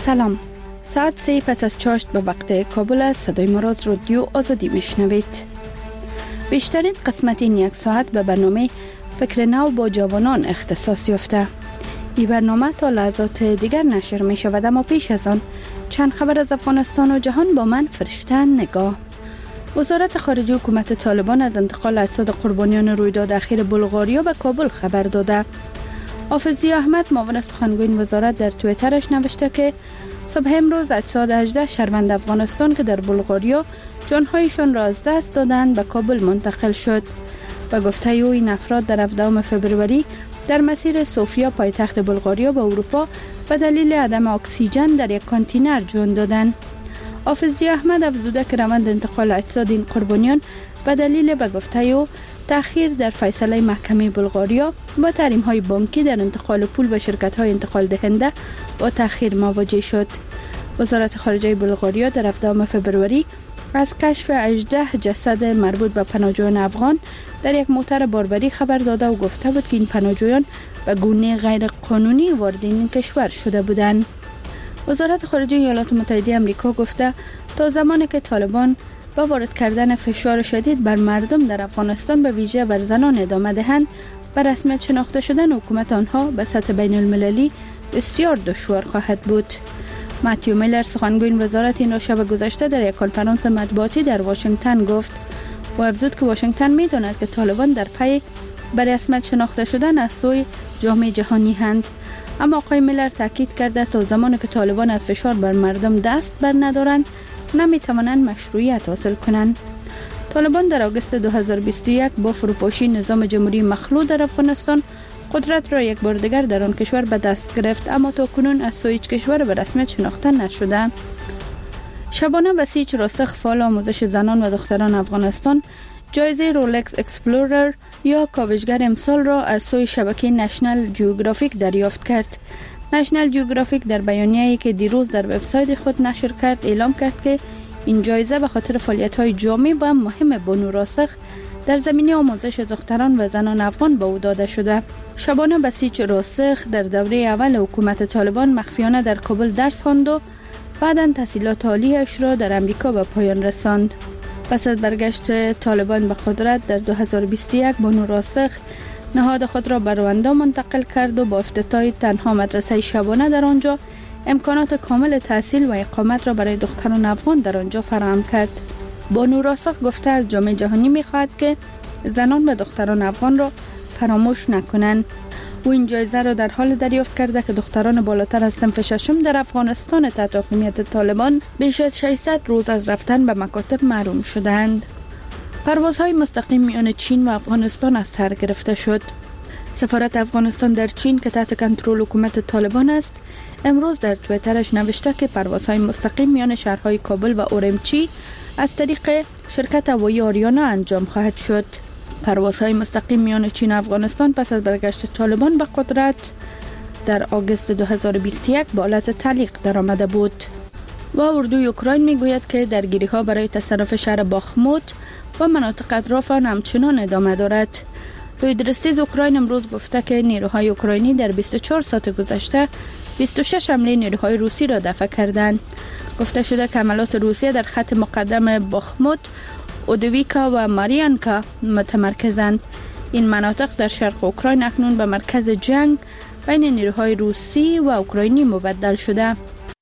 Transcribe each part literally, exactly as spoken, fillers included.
سلام. ساعت سه پس از چاشت به وقت کابل است. صدای ما را از رادیو آزادی میشنوید. بیشترین قسمت این یک ساعت به برنامه فکر نو با جوانان اختصاص یافته. این برنامه تا لحظات دیگر نشر می شود، اما پیش از آن چند خبر از افغانستان و جهان با من فرشته نگاه. وزارت خارجه حکومت طالبان از انتقال اجساد قربانیان رویداد اخیر بلغاریا به کابل خبر داده. حافظی احمد معاون سخنگوی وزارت در توییترش نوشته که صبح امروز اجساد هجده شهروند افغانستان که در بلغاریا جانهایشان را از دست دادند به کابل منتقل شد. به گفته او این افراد در هفدهم فوریه در مسیر سوفیا پایتخت بلغاریا به اروپا به دلیل عدم اکسیژن در یک کانتینر جان دادند. حافظی احمد افزوده که روند انتقال اجساد این قربانیان به دلیل به گفته او تأخیر در فیصله محکمه بلغاریا با تحریم‌های بانکی در انتقال پول به شرکت‌های انتقال دهنده با تأخیر مواجه شد. وزارت خارجه بلغاریا در هفدهم فوریه از کشف هجده جسد مربوط به پناهجویان افغان در یک موتر باربری خبر داده و گفته بود که این پناهجویان به گونه غیر قانونی وارد این کشور شده بودند. وزارت خارجه ایالات متحده آمریکا گفته تا زمانی که طالبان با وارد کردن فشار شدید بر مردم در افغانستان به ویژه بر زنان ادامه دهند، به رسمیت شناخته شدن حکومت آنها به سطح بین المللی بسیار دشوار خواهد بود. ماتیو میلر سخنگوی وزارت این را شب گذشته در یک کنفرانس مطبوعاتی در واشنگتن گفت و افزود که واشنگتن می‌داند که طالبان در پی به رسمیت شناخته شدن از سوی جامعه جهانی هستند. اما آقای میلر تاکید کرده تا زمانی که طالبان از فشار بر مردم دست بر ندارند نمی‌توانند مشروعیت حاصل کنند. طالبان در آگوست دو هزار و بیست و یک با فروپاشی نظام جمهوری مخلوع در افغانستان قدرت را یک بار دیگر در آن کشور به دست گرفت، اما تاکنون از سوی هیچ کشور به رسمیت شناخته نشده. شبانه بسیج راسخ فعال آموزش زنان و دختران افغانستان جایزه رولکس اکسپلورر یا کاوشگر امسال را از سوی شبکه نشنل جیوگرافیک دریافت کرد. نشنل جیوگرافیک در بیانیه‌ای که دیروز در وبسایت خود نشر کرد اعلام کرد که این جایزه به خاطر فعالیت‌های جامع و مهم بانو راسخ در زمینه آموزش دختران و زنان افغان به او داده شده. شبانه بسیج راسخ در دوره اول حکومت طالبان مخفیانه در کابل درس خواند و بعداً تحصیلات عالی‌اش را در امریکا به پایان رساند. پس از برگشت طالبان به قدرت در دو هزار و بیست و یک بانو راسخ نهاد خود را به رواندا منتقل کرد و با افتتاح تنها مدرسه شبانه در آنجا امکانات کامل تحصیل و اقامت را برای دختران افغان در آنجا فراهم کرد. بانو راسخ گفته از جامعه جهانی می‌خواهد که زنان و دختران افغان را فراموش نکنند. او این جایزه را در حال دریافت کرده که دختران بالاتر از صنف ششم در افغانستان تحت حاکمیت طالبان بیش از ششصد روز از رفتن به مکاتب محروم شدند. پروازهای مستقیم میان چین و افغانستان از سر گرفته شد. سفارت افغانستان در چین که تحت کنترل حکومت طالبان است، امروز در توییترش نوشته که پروازهای مستقیم میان شهرهای کابل و اورمچی از طریق شرکت هوایی آریانا انجام خواهد شد. پروازهای مستقیم میان چین و افغانستان پس از برگشت طالبان به قدرت در آگوست دو هزار و بیست و یک به حالت تعلیق درآمده بود. و اردوی اوکراین میگوید که درگیری‌ها برای تصرف شهر باخموت و مناطق اطراف آن همچنان ادامه دارد. رویدرستیز اوکراین امروز گفته که نیروهای اوکراینی در بیست و چهار ساعت گذشته بیست و شش حمله نیروهای روسی را دفع کردند. گفته شده که حملات روسیه در خط مقدم باخموت، اودویکا و ماریانکا متمرکزند. این مناطق در شرق اوکراین اکنون به مرکز جنگ بین نیروهای روسی و اوکراینی مبدل شده.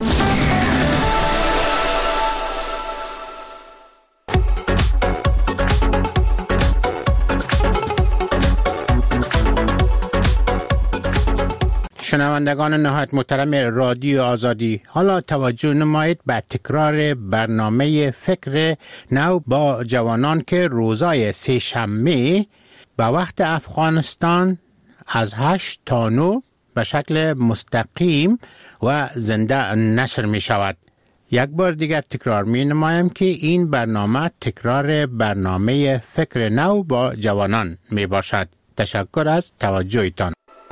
شنوندگان نهایت محترم رادیو آزادی، حالا توجه نمایید به تکرار برنامه فکر نو با جوانان که روزای سه شنبه به وقت افغانستان از هشت تا نه به شکل مستقیم و زنده نشر می شود. یک بار دیگر تکرار می نمایم که این برنامه تکرار برنامه فکر نو با جوانان می باشد. تشکر از توجهتان.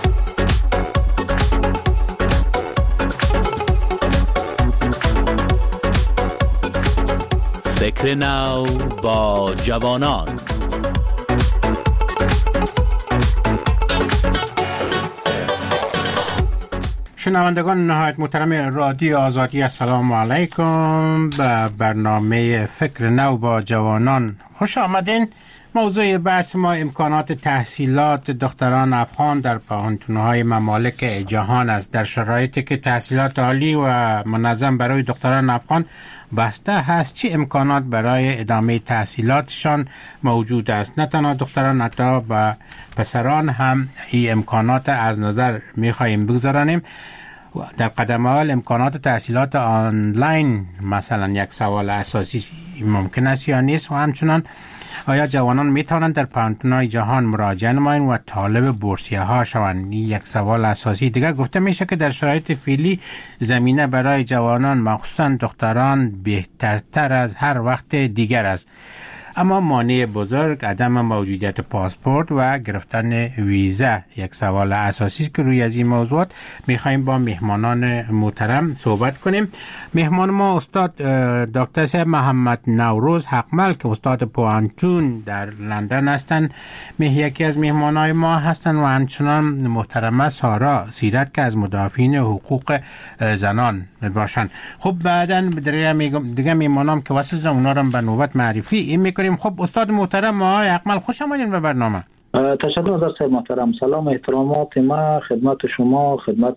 فکر نو با جوانان. شنوندگان نهایت محترم رادیو آزادی، السلام علیکم. به برنامه فکر نو با جوانان خوش آمدین. موضوع بحث ما امکانات تحصیلات دختران افغان در پوهنتون‌های ممالک جهان است، در شرایطی که تحصیلات عالی و منظم برای دختران افغان بسته هست. چه امکانات برای ادامه تحصیلاتشان موجود است؟ نه تنها دختران، حتی با پسران هم این امکانات از نظر می‌خواهیم بگذارانیم. در قدم اول امکانات تحصیلات آنلاین مثلا یک سوال اساسی ممکن است یا نیست، و همچنان آیا جوانان می توانند در پوهنتون‌های جهان مراجعه نمایند و طالب بورسیه ها شوند؟ یک سوال اساسی دیگر. گفته میشه که در شرایط فعلی زمینه برای جوانان مخصوصا دختران بهترتر از هر وقت دیگر است، اما مانع بزرگ عدم موجودیت پاسپورت و گرفتن ویزا یک سوال اساسی است که روی از این موضوعات میخوایم با مهمانان محترم صحبت کنیم. مهمان ما استاد دکتر صاحب محمد نوروز حقمل که استاد پوهنتون در لندن هستند، یکی از مهمانای ما هستند، و همچنان محترمه سارا سیرت که از مدافعین حقوق زنان باشند. خب بعداً دیگه مهمانام که واسه اونا رو به نوبت معرفی این میکنیم. خب استاد محترم آقای حقمل خوش آمدین به برنامه. تشکر دکتر محترم. سلام احترامات ما خدمت شما، خدمت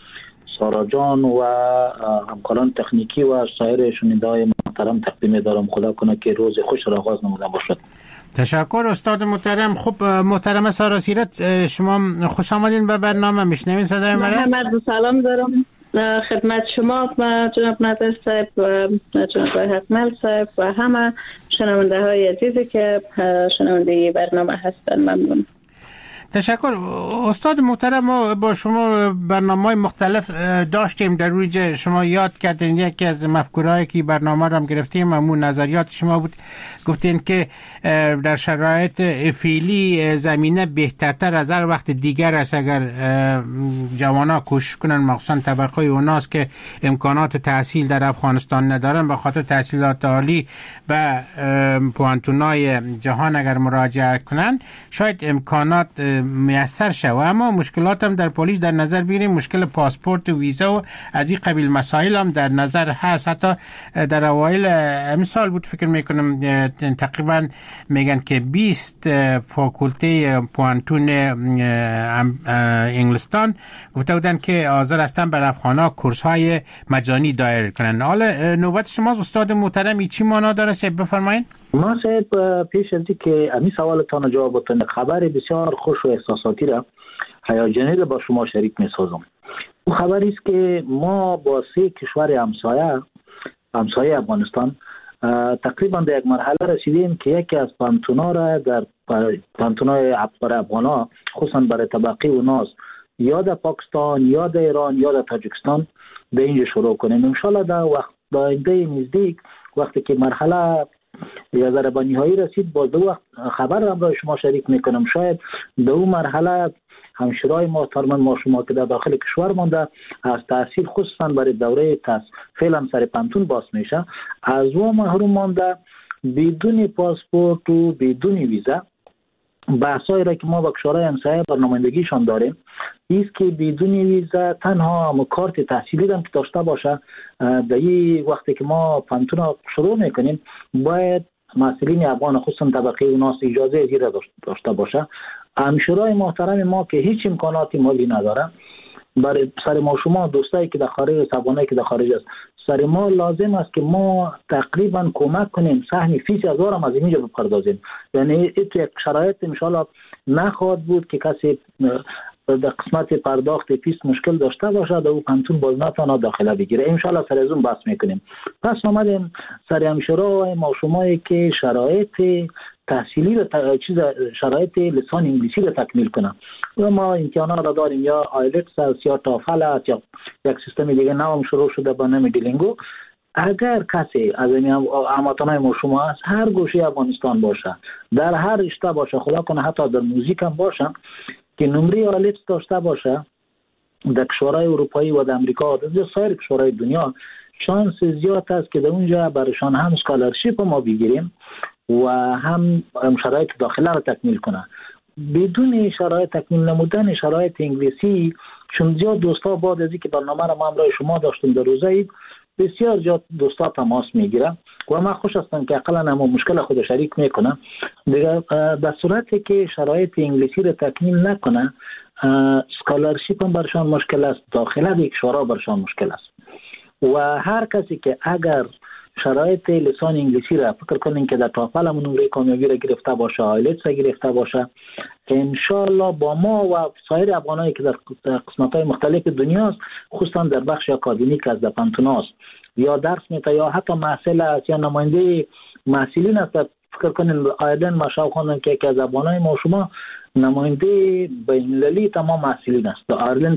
سارا جان و همکاران تکنیکی و سایر شنونده‌های محترم تقدیم دارم. خدا کنه که روز خوش را آغاز نموده باشد. تشکر استاد محترم. خب محترم سارا سیرت، شما خوش آمدین به برنامه. میشنوین صدای من؟ محمد سلام دارم خدمت شما و جناب نظر صاحب و جناب حقمل صاحب و همه شنونده های عزیزی که شنونده برنامه هستن. ممنون. تشکر استاد محترم. ما با شما برنامه‌های مختلف داشتیم، در روی شما یاد کردین یکی از مفکورهایی که برنامه رو هم گرفتیم همون نظریات شما بود. گفتین که در شرایط فعلی زمینه بهترتر از هر وقت دیگر است اگر جوانا کوشش کنن، مخصوصا طبقه اوناس که امکانات تحصیل در افغانستان ندارن، به خاطر تحصیلات عالی و پوهنتون‌های جهان اگر مراجعه کنن شاید امکانات میسر شد. اما مشکلات هم در پلیس در نظر بگیریم، مشکل پاسپورت و ویزا و از این قبیل مسائل هم در نظر هست. حتی در اوایل امسال بود فکر میکنم تقریبا میگن که بیست فاکولته پوهنتون انگلستان گفته بودن که حاضر هستن بر افغانا کورس های مجانی دایر کنن. حالا نوبت شماست استاد محترم، چی معنا داره صاحب بفرمایید؟ ما صاحب پیش از که امی سوالتان جواب بدم خبر بسیار خوش و احساساتی را هیجانی را با شما شریک می سازم. اون خبری است که ما با سه کشور همسایه همسایه افغانستان تقریبا در یک مرحله رسیدیم که یکی از پانتونا را در پانتونای برای افغانا خصوصا برای طبقه اوناس یا در پاکستان یا در ایران یا در تاجیکستان در اینجا شروع کنیم. انشالله در وقت در آینده نزدیک وقتی که مرحله یا ذره به نهایی رسید با دو وقت خبر هم را شما شریک میکنم. شاید دو مرحله همشرای محترم ما شما که در داخل کشور مانده از تحصیل خصوصا برای دوره تحصیل فعلا سر پانتون باز میشه، از او محروم مانده بدون پاسپورت و بدون ویزا. بحثایی را که ما با کشورهای همسایه برنامه‌ریزیشان داریم است که بدون ویزا تنها هم کارت تحصیلی هم که داشته باشه. در این وقتی که ما پانتون شروع میکنیم باید مسئولین افغان خصوصا طبقه اوناس اجازه زیر داشته باشه. همشورای محترم ما که هیچ امکاناتی مالی ندارن، برای سر ما شما دوستایی که در خارج افغانایی که در خارج است، سر ما لازم است که ما تقریبا کمک کنیم سهم فیس هزار هم از اینجا بپردازیم. یعنی این تو یک شرایط انشاءالله نخواهد بود که کسی در قسمت پرداخت فیس مشکل داشته باشد و پانتون باز نتواند داخله بگیره. انشاءالله سر از اون بحث میکنیم. پس آمدیم سر همشورای ما شمایی که شرایط تحصیلی و چیز شرایط لسان انگلیسی رو تکمیل کنم و ما امتحانات را داریم، یا آیلتس است یا تافل است یا یک سیستم دیگه نام شروع شده با نام دیلینگو. اگر کسی از این هموطنان ما شما است هر گوشه افغانستان باشه، در هر رشته باشه، خدا کنه حتی در موزیک هم باشه، که نمره آیلتس داشته باشه، در کشورهای اروپایی و در امریکا و در سایر کشورهای دنیا شانس زیاد است که در اونجا برایشان هم اسکالرشیپ ما بگیریم و هم شرایط داخله را تکمیل کنه. بدون شرایط تکمیل نمودن شرایط انگلیسی، چون زیاد دوستا بعد از اینکه برنامه را ما همراه شما داشتیم در روز عید، بسیار زیاد دوستا تماس میگیره و من خوش هستم که اقلا هم مشکل خود شریک میکنم. دیگه در صورتی که شرایط انگلیسی را تکمیل نکنه، اسکالرشیپ هم برشان مشکل است، داخله به کشورها برشان مشکل است. و هر کسی که اگر شرایط لسان انگلیسی را فکر کنین که در تافل هم نمره کامیابی را گرفته باشه، آیلتس را گرفته باشه، انشالله با ما و سایر افغانایی که در قسمت‌های مختلف دنیاست، خصوصا در بخش اکادمیک از دپنتوناست یا درس میته یا حتی محصل است یا نماینده محصلین است، فکر کنین آیدن مشاو خواندن که یکی از افغانای ما شما نماینده بین‌المللی تمام محصلین است در آیرلند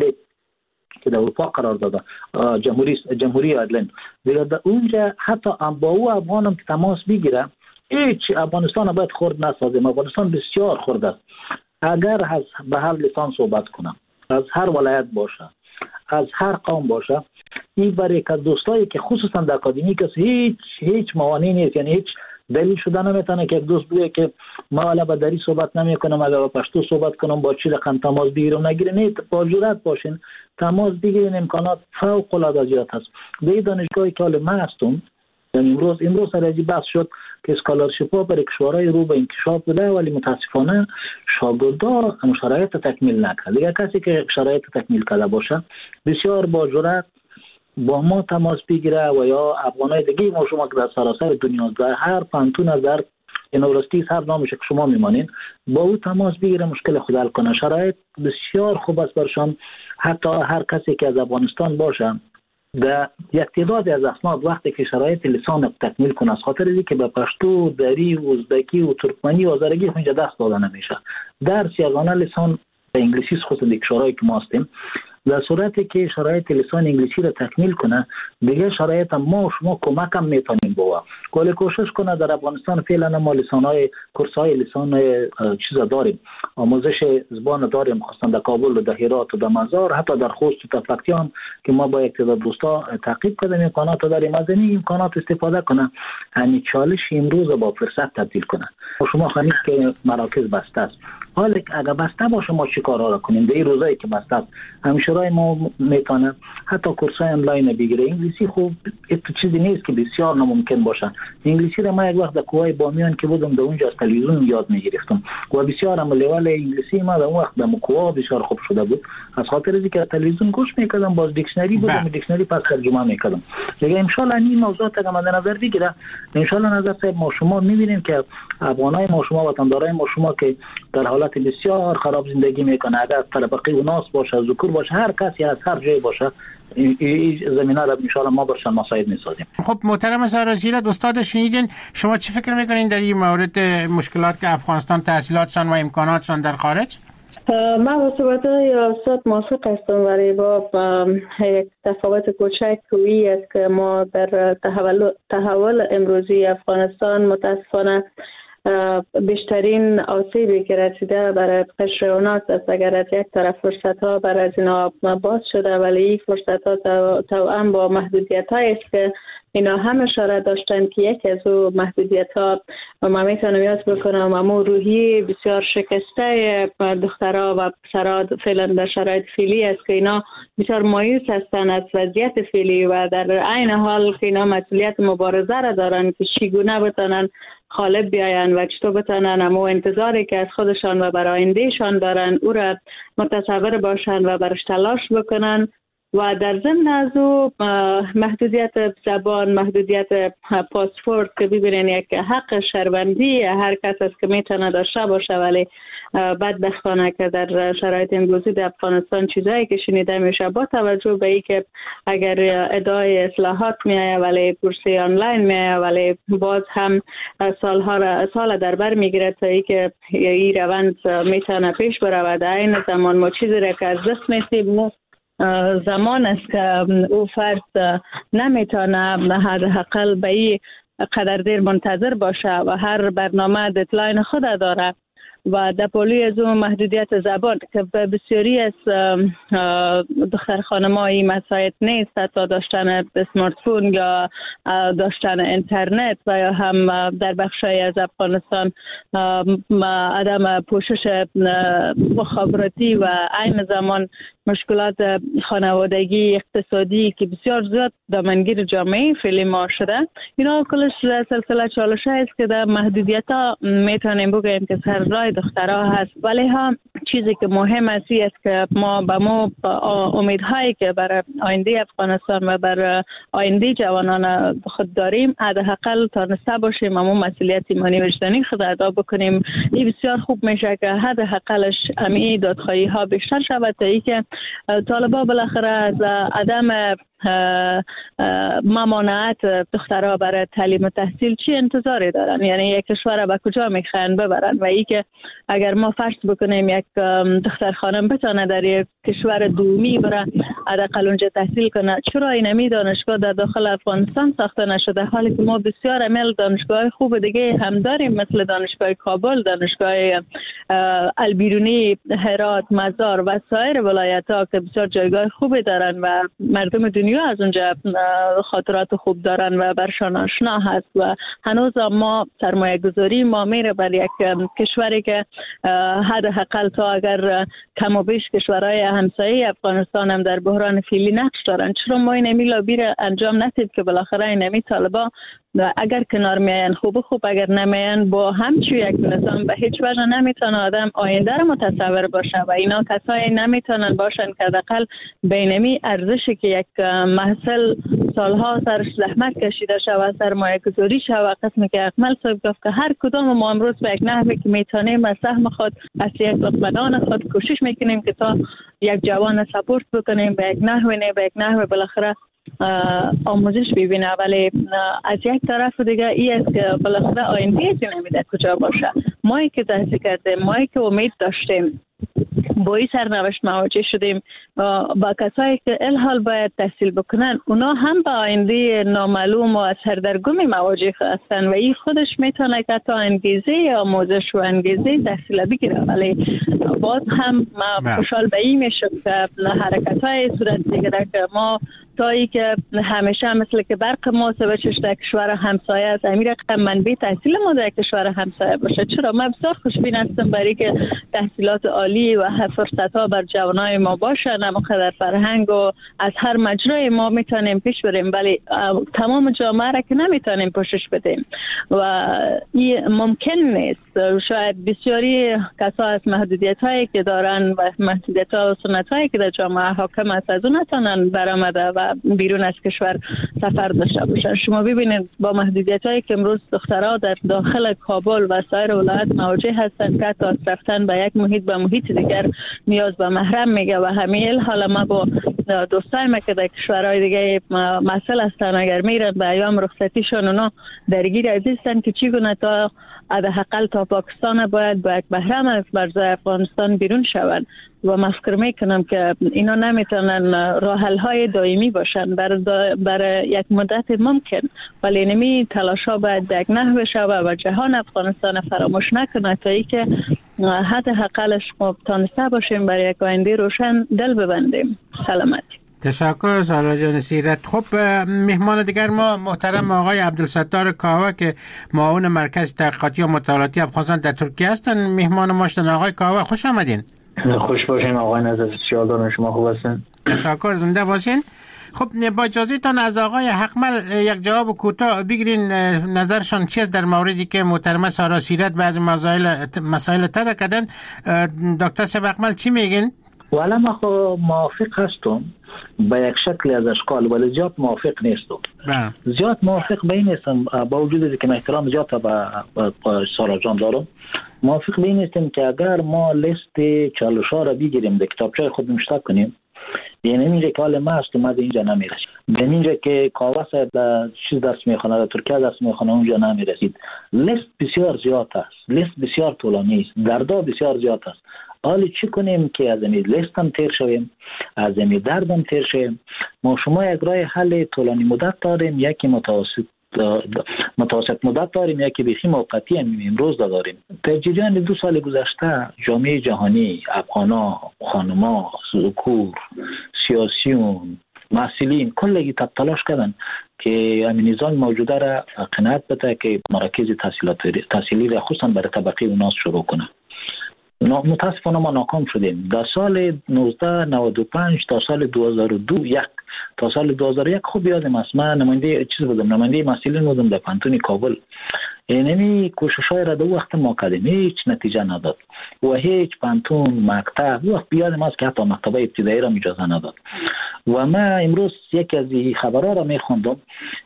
که در اروپا قرار داده، جمهوری جمهوری آیرلند. دیگه در اونجا حتی با او افغانم که تماس بگیره، هیچ افغانستان باید خرد نسازیم. افغانستان بسیار خرد است. اگر از به هر لسان صحبت کنم، از هر ولایت باشه، از هر قوم باشه، این برای که دوستایی که خصوصا در اکادمیک است هیچ هیچ موانعی نیست. یعنی هیچ دلیل شده نمیتونه که یک دوست بگه که ما حالا با دری صحبت نمی کنم، اگر با پشتو صحبت کنم با چی رقم تماس بگیرم نگیره. نه، با جرأت باشین، تماس بگیرین. امکانات فوق العاده زیاد هست. به دانشگاهی که حال من هستم، یعنی امروز امروز سر از بحث شد که اسکالرشیپ ها برای کشورهای رو به انکشاف بده، ولی متاسفانه شاگردا هم شرایط تکمیل نکرد. دیگه کسی که شرایط تکمیل کرده باشه بسیار با جرأت با ما تماس بگیره و یا افغانای دیگه ما شما که در سراسر دنیا در هر پانتون از در یونیورسیتی هر نامش که شما میمانین با او تماس بگیره، مشکل خود حل کنه. شرایط بسیار خوب است برشان. حتی هر کسی که از افغانستان باشه در یک تعداد از اسناد وقتی که شرایط لسان تکمیل کنه، از خاطر اینکه به پشتو، دری، ازبکی و ترکمنی و آذرگی اونجا دست داده نمیشه. درس یگانه لسان به انگلیسی خصوصا در کشورهایی که ما هستیم. در صورتی که شرایط لسان انگلیسی را تکمیل کنه، دیگه شرایط ما و شما کمک هم میتونیم بوا. کلی کوشش کنه. در افغانستان فعلا ما لسانهای کورسای لسان چیزا داریم، آموزش زبان داریم، خصوصا در کابل و در هرات و در مزار، حتی در خوست و تفلقی هم که ما با یک تعداد دوستا تعقیب کردیم امکانات داریم. از این امکانات استفاده کنه، یعنی چالش امروز با فرصت تبدیل کنه. و شما خواهید که مراکز بسته است. حالا اگر بسته باشه ما چی کارا را کنیم؟ در این روزایی که بسته است همیشرای ما میتونه حتی کورسای آنلاین بگیره. انگلیسی خوب چیزی نیست که بسیار ناممکن باشه. انگلیسی را ما یک وقت در کوههای بامیان که بودم در اونجا از تلویزیون یاد میگرفتم و بسیار هم لول انگلیسی ما در اون وقت در کوه بسیار خوب شده بود، از خاطر اینکه تلویزیون گوش میکردم، باز دیکشنری بودم، دیکشنری پس ترجمه میکردم. دیگه ان شاء الله این موضوعات اگه مد نظر بگیره، ان شاء الله نظر صاحب ما شما میبینیم که افغانای ما شما وطندارای ما شما که در حالت بسیار خراب زندگی میکنه، اگر طبقه و ناس باشه، ذکور باشه، هر کسی از هر جای باشه، این زمینه را ان شاء الله ما برشان مساعد میسازیم. خب محترم سرازیره، استاد شنیدین، شما چی فکر میکنین در این مورد مشکلات که افغانستان تحصیلاتشان و امکاناتشان در خارج؟ من با صحبت‌های استاد موافق هستم، ولی با یک تفاوت کوچک کوی است که ما در تحول تحول امروزی افغانستان متاسفانه بیشترین آسیبی که رسیده برای قشر اوناس است. اگر از یک طرف فرصت ها برای از اینا باز شده، ولی این فرصت ها توأم با محدودیت هایی است که اینا هم اشاره داشتن که یکی از او محدودیت ها و من میتونم یاد بکنم امو روحی بسیار شکسته دخترها و پسرها فعلا در شرایط فعلی است که اینا بسیار مایوس هستن از وضعیت فعلی و در عین حال که اینا مسئولیت مبارزه را دارن که چگونه بتونن غالب بیاین و چطور بتونن امو انتظاری که از خودشان و برای آیندهشان دارن او را متصور باشن و برش تلاش بکنن. و در ضمن از او محدودیت زبان، محدودیت پاسپورت که ببینین یک حق شهروندی هر کس است که میتونه داشته باشه، ولی بدبختانه که در شرایط امروزی در افغانستان چیزایی که شنیده میشه با توجه به اینکه اگر ادعای اصلاحات میایه ولی کورسی آنلاین میایه، ولی باز هم سالها را سال در بر میگیره تا اینکه این روند میتونه پیش بره و در این زمان ما چیزی را که از دست میسیم زمان است که او فرد نمیتونه حداقل به این قدر دیر منتظر باشه و هر برنامه ددلاین خود داره و در پالوی از اون محدودیت زبان که بسیاری از دختر خانم‌های مساعد نیست، حتی داشتن اسمارت فون یا داشتن اینترنت و یا هم در بخشای از افغانستان عدم پوشش مخابراتی و عین زمان مشکلات خانوادگی اقتصادی که بسیار زیاد دامنگیر جامعه فعلی ما شده. اینا کلش سلسله چالش است که در محدودیت ها میتونیم بگیم که سر راه دخترها هست، ولی هم چیزی که مهم است است که ما به ما امیدهایی که برای آینده افغانستان و برای آینده جوانان خود داریم حداقل تانسته باشیم اما مسئولیت ایمانی وجدانی خود ادا بکنیم. این بسیار خوب میشه که حداقلش امی دادخواهی ها بیشتر شود تا ای که طالبا بالاخره از عدم ممانعت دخترها برای تعلیم و تحصیل چی انتظاری دارن، یعنی یک کشور به کجا میخواین ببرن و ای که اگر ما فرض بکنیم یک دختر خانم بتونه در یک کشور دومی بره حداقل اونجا تحصیل کنه، چرا اینمی دانشگاه در داخل افغانستان ساخته نشده حالی که ما بسیار عمل دانشگاه خوب دیگه هم داریم مثل دانشگاه کابل، دانشگاه البیرونی، هرات، مزار و سایر ولایت ها که بسیار جایگاه خوبی دارن و مردم دنیا از اونجا خاطرات خوب دارن و برشان آشنا هست و هنوز ما سرمایه گذاری ما میره بر یک کشوری که حداقل تا اگر کم و بیش کشورهای همسایه افغانستان هم در بحران فعلی نقش دارن، چرا ما این امی لابی را انجام ندید که بالاخره این امی طالبا اگر کنار میاین خوب خوب، اگر نمیاین با همچون یک نظام به هیچ وجه نمیتونه آدم آینده رو متصور باشه و اینا کسایی نمیتونن باشن که حداقل بینمی ارزشی که یک محصل سالها سرش زحمت کشیده شود سرمایه گذاری شود قسمی که اکمل صاحب گفت که هر کدام ما امروز به یک نحوی که میتونیم از سهم خود از یک دختران خود کوشش میکنیم که تا یک جوان سپورت بکنیم به یک نحوی نه به یک نحوی بالاخره آموزش ببینه، ولی از یک طرف دیگه ای است که بالاخره آینده نمیده کجا باشه. مایی که تحصیل کردیم، مایی که امید داشتیم با این سرنوشت مواجه شدیم با کسایی که الحال باید تحصیل بکنن، اونا هم با آینده نامعلوم و از سردرگمی مواجه هستن و این خودش میتونه که تا انگیزه آموزش و انگیزه تحصیل بگیره، ولی باز هم ما خوشحال به این میشم که حرکت های صورت بگیره که ما تا ای که همیشه مثل که برق ما سوچش در کشور همسایه است امیر رقم منبع تحصیل ما در کشور همسایه باشه. چرا من بسیار خوشبین هستم برای که تحصیلات عالی و فرصت ها بر جوانای ما باشه، نموقع در فرهنگ و از هر مجرای ما میتونیم پیش بریم، ولی تمام جامعه را که نمیتونیم پوشش بدیم و این ممکن نیست. شاید بسیاری کسا از محدودیت هایی که دارن و محدودیت ها و سنت هایی که در جامعه حاکم است از اون نتونن برآمده و بیرون از کشور سفر داشته باشن. شما ببینید با محدودیت هایی که امروز دخترها در داخل کابل و سایر ولایت مواجه هستند که تا رفتن به یک محیط به محیط دیگر نیاز به محرم میگه و همین حالا ما با دوستای ما که در کشورهای دیگه مسئله هستن اگر میرن به ایام رخصتیشون اونا درگیر عزیزن که چگونه تا حداقل تا پاکستان باید با یک محرم از مرزهای افغانستان بیرون شوند و من فکر میکنم که اینا نمیتونن راه حل های دائمی باشن برای برای یک مدت ممکن، ولی نمی تلاش ها باید یک نحوه شود و جهان افغانستان فراموش نکنه تا ای که حداقلش ما تانسته باشیم برای یک آینده روشن دل ببندیم. سلامتی. تشکر سارا جان سیرت. خب مهمان دیگر ما محترم آقای عبدالستار کاوه که معاون مرکز تحقیقاتی و مطالعاتی افغانستان در ترکیه هستن. مهمان ما شدن. آقای کاوه خوش آمدین. خوش باشین آقای نظر سیال دارن، شما خوب هستین؟ تشکر، زنده باشین. خب با اجازهتان از آقای حقمل یک جواب کوتاه بگیرین نظرشان چیست در موردی که محترمه سارا سیرت بعضی مسائل مسائل طرح کردن. دکتر صاحب حقمل چی میگین؟ والا ما خو موافق هستم با یک شکل از اشکال، ولی زیاد موافق نیستم. زیاد موافق به این نیستم با وجود که من احترام زیاد به سارا جان دارم. موافق به این نیستم که اگر ما لیست چالش‌ها را بگیریم در کتابچه خود نوشته کنیم، یعنی اینجا که حال ما است اومد اینجا نمیرسید، یعنی اینجا که کاوه صاحب در چیز دست میخونه در ترکیه دست میخونه اونجا نمیرسید. لیست بسیار زیاد است، لیست بسیار طولانی است، دردا بسیار زیاد است. حالا چی کنیم که از این لیست هم تیر شویم، از این درد هم تیر شویم؟ ما شما یک راه حل طولانی مدت داریم، یکی متوسط متوسط مدت داریم، یکی بیخی موقتی هم امروز داریم. در جریان دو سال گذشته جامعه جهانی، افغانا، خانما، ذکور، سیاسیون، مسئولین کلگی تلاش کردن که همین نظام موجوده را قناعت بده که مراکز تحصیلی را خصوصا برای طبقه اوناس شروع کنه. متاسفانه ما ناکام شدیم. در سال نوزده نود و پنج تا سال دو هزار و دو یک تا سال دو هزار و یک خوب یادم است، من نماینده چیز بودم، نماینده مسئولین بودم در پانتون کابل. اینمی کوشش‌های را در وقت ما کردیم، هیچ نتیجه نداد و هیچ پانتون مکتب وقت بیادم است که حتی مکتب ابتدایی را اجازه نداد. و ما امروز یک از خبرها را میخوندم،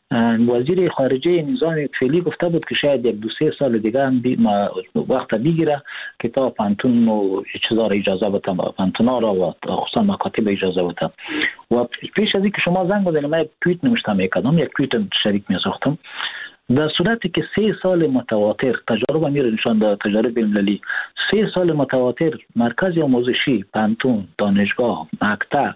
وزیر خارجه نظام فعلی گفته بود که شاید یک دو سه سال دیگه هم بی وقت بگیره که تا پانتون و چیزا را اجازه بده، پانتونا را و خصوصا مکاتب اجازه بده. و پیش از اینکه شما زنگ بزنید من یک توییت نوشته میکردم، یک توییت شریک میساختم. در صورتی که سه سال متواتر تجربه میره نشان داد، تجربه بین‌المللی، سه سال متواتر مرکز آموزشی، پانتون، دانشگاه، مکتب،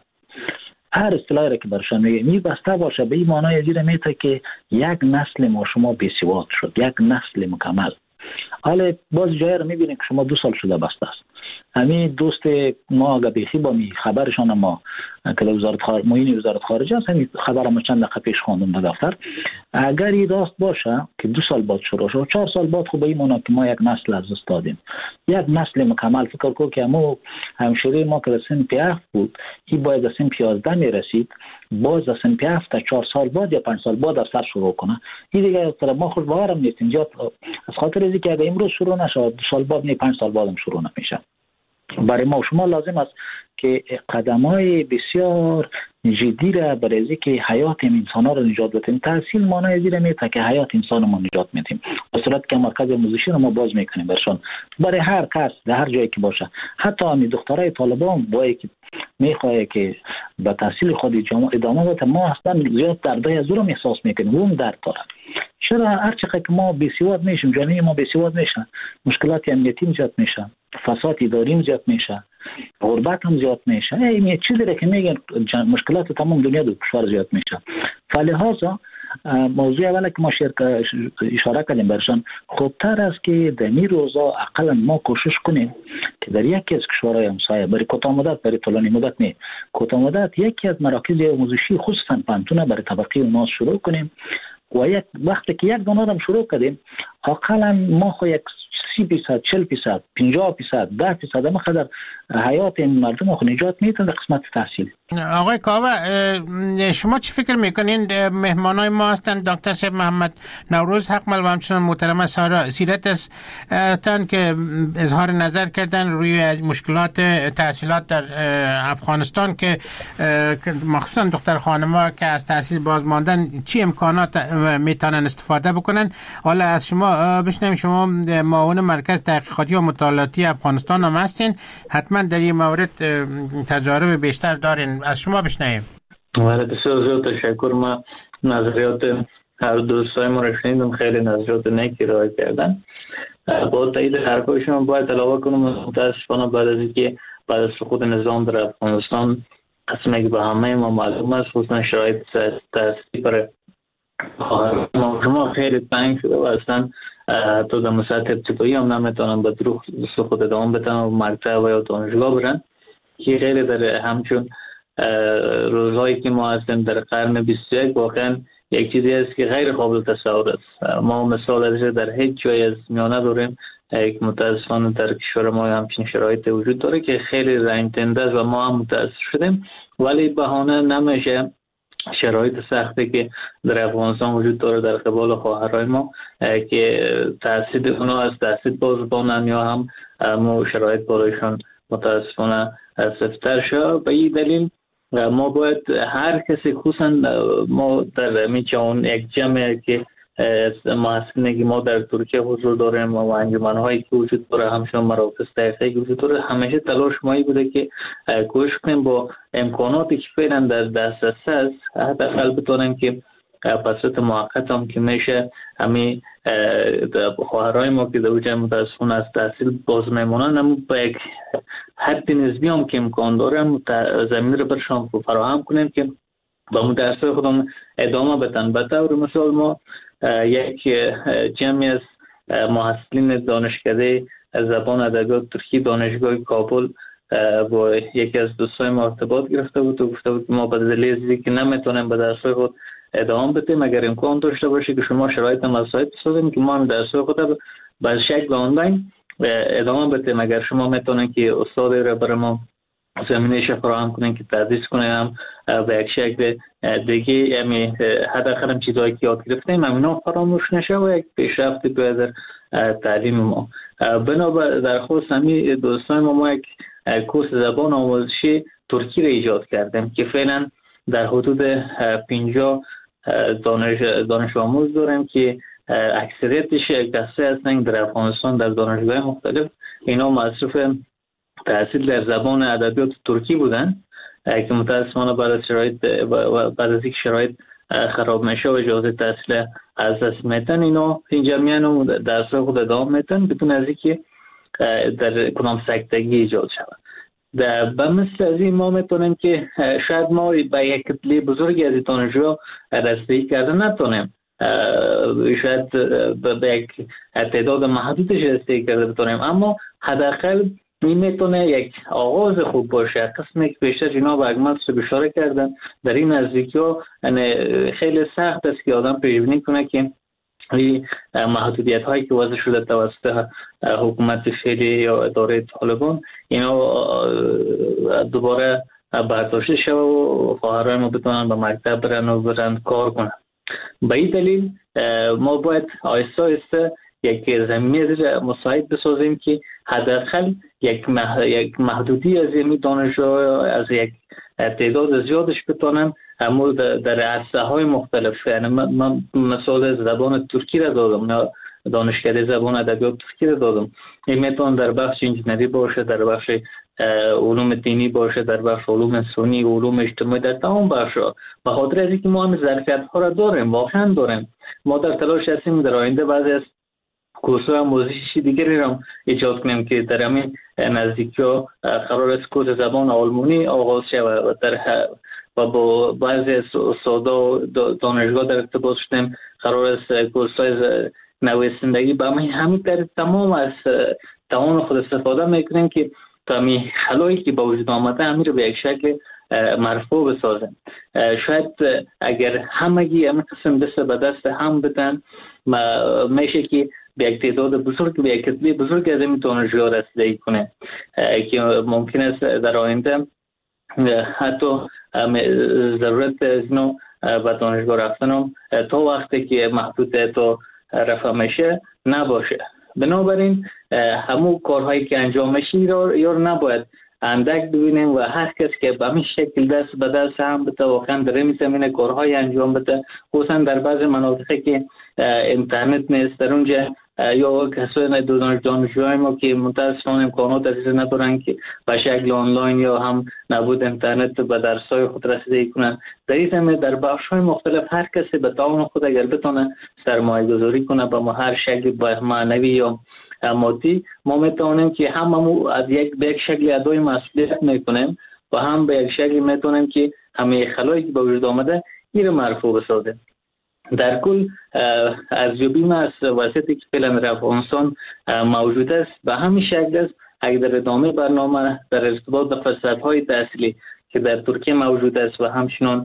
هر اصطلاحی را که برشان میگه می بسته باشه، به این معنای زیر میته که یک نسل ما شما بی‌سواد شد، یک نسل مکمل. حالا باز جای رو میبینیم که شما دو سال شده بسته است. همین دوست ما اگه بیخی با می خبرشان ما که وزارت خارجه معین وزارت خارجه است، همین خبر ما چند دقیقه پیش خواندم در دفتر. اگر این راست باشه که دو سال بعد شروع شد، چهار سال بعد خب به این معنی که ما یک نسل از دست دادیم، یک نسل مکمل. فکر کنم که ما همشیره ما که سن پی هفت بود، این باید سن پی یازده میرسید، باز سن پی هفت تا چهار سال بعد یا پنج سال بعد از سر شروع کنه. این دیگه طرف ما خوش باورم نیستیم زیاد، از خاطر اینکه که اگه امروز شروع نشه دو سال بعد نه پنج سال بعدم شروع نمیشه. برای ما و شما لازم است که قدم‌های بسیار جدی را برای اینکه حیات انسان‌ها را نجات بدیم. تحصیل معنای زیر میته که حیات انسان ما نجات میدیم. به صورت که مرکز آموزشی را ما باز میکنیم برشان، برای هر کس در هر جایی که باشه، حتی همین دخترای طالبان باید که میخواه که به تحصیل خود ادامه بده، ما اصلا زیاد دردای از او را احساس میکنیم، اون درد داره. چرا هر چقدر که ما بی‌سواد میشیم، جامعه ما بی‌سواد میشه، مشکلات امنیتی زیاد میشه، فساد اداری زیاد میشه، غربت هم زیاد میشه، این چیزی که میگن مشکلات تمام دنیا دو کشور زیاد میشه. فلهذا موضوع اولی که ما شرکت اشاره کردیم برشان خوبتر است که در این روزا اقلا ما کوشش کنیم که در یکی از کشورهای همسایه برای کوتاه مدت، برای طولانی مدت نه، کوتاه مدت یکی از مراکز آموزشی خصوصا پانتون برای طبقه اوناس شروع کنیم. و یک وقتی که یک دانه هم شروع کردیم، اقلا ما خو یک سی فیصد، چهل فیصد، پنجاه فیصد، ده فیصد هم خدر حیات این مردم خو نجات میتون در قسمت تحصیل. آقای کاوه، شما چی فکر میکنین؟ مهمانای ما هستند دکتر صاحب محمد نوروز حقمل و همچنان محترمه سارا سیرت است تن که اظهار نظر کردن روی مشکلات تحصیلات در افغانستان که مخصوصا دختر خانم‌ها که از تحصیل باز ماندن چی امکانات میتونن استفاده بکنن. حالا از شما بشنویم، شما معاون مرکز تحقیقاتی و مطالعاتی افغانستان هم هستین، حتما در این مورد تجارب بیشتر دارین، از شما بشنویم. بله بسیار زیاد تشکر. ما نظریات هر دوستای ما رو شنیدم، خیلی نظریات نیکی ارائه کردن. با تایید حرفای شما باید علاوه کنم متاسفانه بعد از اینکه بعد از سقوط نظام در افغانستان قسمی که به همه ما معلوم است، خصوصا شرایط تحصیلی برای ما شما خیلی تنگ شده و اصلا تو در مساحت ابتدایی هم نمیتونن به دروغ سقوط ادامه بدن و مکتب و یا دانشگاه برن که خیلی در همچون روزهایی که ما هستیم در قرن بیست و یک واقعا یک چیزی است که غیر قابل تصور است. ما مثال از در هیچ جای از میانه داریم که متاسفانه در کشور ما همچین شرایط وجود داره که خیلی رنج‌دهنده است و ما هم متاسف شدیم، ولی بهانه نمیشه شرایط سختی که در افغانستان وجود داره در قبال خواهرای ما که تحصیل اونا از تحصیل باز بانن یا هم ما شرایط برایشان متاسفانه سفتر شد. به این دلیل ما باید هر کسی، خصوصا ما در میچون یک جمعی که محصلینی که ما در ترکیه حضور داریم و انجمن‌هایی که وجود داره، همچنین مراکز تحقیقی که وجود داره، همیشه تلاش مایی بوده که کوشش کنیم با امکاناتی که فعلا در دسترس است حداقل بتونیم که بصورت موقت هم که میشه همین خواهرای ما که در وجه متاسفانه از تحصیل باز میمونن هم با یک حد نسبی هم که امکان داره هم زمین رو برشان فراهم کنیم که با مدرسه خودم ادامه بدن. به طور مثال ما یک جمعی از محصلین دانشکده زبان ادبیات ترکی دانشگاه کابل با یکی از دوستای ما ارتباط گرفته بود و گفته بود ما به دلیل که نمیتونیم به درس‌های خود ادامه بدیم، اگر امکان داشته باشه که شما شرایط مساعد بسازیم که ما هم درس‌های خود به شکل آنلاین ادامه بدیم. اگر شما میتونین که استادی را برای ما زمینه‌اش فراهم کنین که تدریس کنیم هم به یک شکل دیگه، یعنی حداقل هم چیزایی که یاد گرفتیم همینا فراموش نشه و یک پیشرفت بیاد در تعلیم ما. بنابر درخواست همی دوستان ما ما یک کورس زبان آموزشی ترکی را ایجاد کردیم که فعلا در حدود پنجاه دانش دانش آموز داریم که اکثریتش کسایی هستن در افغانستان در دانشگاه مختلف. اینا مصروف تحصیل در زبان ادبیات ترکی بودن که متاسفانه بعد از شرایط بعد از یک شرایط خراب میشه و اجازه تحصیل از دست میتن. اینا اینجا میان درس خود ادامه میتن بدون از اینکه در کدام سکتگی ایجاد شود. در به مثل از این ما میتونیم که شاید ما به یک کتله بزرگی از دانشجوها رسیدگی کرده نتونیم، شاید به یک تعداد محدودش رسیدگی کرده بتونیم، اما حداقل این میتونه یک آغاز خوب باشه. قسمی که بیشتر جناب اکمل رو اشاره کردن در این نزدیکی ها خیلی سخت است که آدم پیش بینی کنه که این محدودیت هایی که وضع شده توسط حکومت فعلی یا اداره طالبان اینا دوباره برداشته شده و خواهرای ما بتونن به مکتب برن و برن کار کنن. به این دلیل ما باید آیسته آیسته یک زمینه مساعد بسازیم که حداقل یک یک محدودی از این دانشجوها از یک تعداد زیادش بتونن اما در عرصه های مختلف، یعنی من مثال زبان ترکی را دادم، دانشکده زبان ادبیات ترکی را دادم، این میتونه در بخش انجینری باشه، در بخش علوم دینی باشه، در بخش علوم انسانی، علوم اجتماعی، در تمام بخش‌ها. به خاطر از اینکه ما هم ظرفیت ها را داریم، واقعا داریم. ما در تلاش هستیم در آینده بعضی از کورس‌های آموزشی دیگری را ایجاد کنیم که در همین نزدیکی‌ها قرار است کورس زبان آلمانی آغاز شود و در و با بعضی از استادا و دانشگاه در ارتباط شدیم قرار است کورس‌های نویسندگی به همین طریق تمام از توان خود استفاده میکنیم که تامی خلایی که با وجود آمده همین رو به یک شکل مرفوع بسازیم. شاید اگر همگی همین قسم دست به دست هم بدن میشه که به یک تعداد بزرگ به یک کتله بزرگ از این دانشجوها رسیدگی کنه که ممکن است در آینده حتی ضرورت از اینو به دانشگاه رفتن تا وقتی که محدودیت تا رفع میشه نباشه. بنابراین همون کارهایی که انجام میشه یا نباید اندک ببینیم و هر کس که به همین شکل دست به دست هم بده واقعا در این زمینه کارهای انجام بده، خصوصا در بعض مناطقی که اینترنت نیست در اونجا یا کسای دانشجوهای ما که متاسفانه امکانات عزیز ندارن که به شکل آنلاین یا هم نبود اینترنت به درس‌های خود رسیدگی کنن. در این زمینه در بخش‌های مختلف هر کسی به توان خود اگر بتونه سرمایه‌گذاری کنه به ما هر شکل با معنوی یا مادی، ما میتونیم که هم همو از یک به یک شکل ادای مسئولیت میکنیم و هم به یک شکل میتونیم که همه خلایی که به وجود آمده این رو مرفوع بسازیم. در کل ارزیابی ما از وضعیتی که فعلا در افغانستان موجود است به همین شکل است. اگر در ادامه برنامه در ارتباط به فرصت‌های تحصیلی که در ترکیه موجود است و همچنان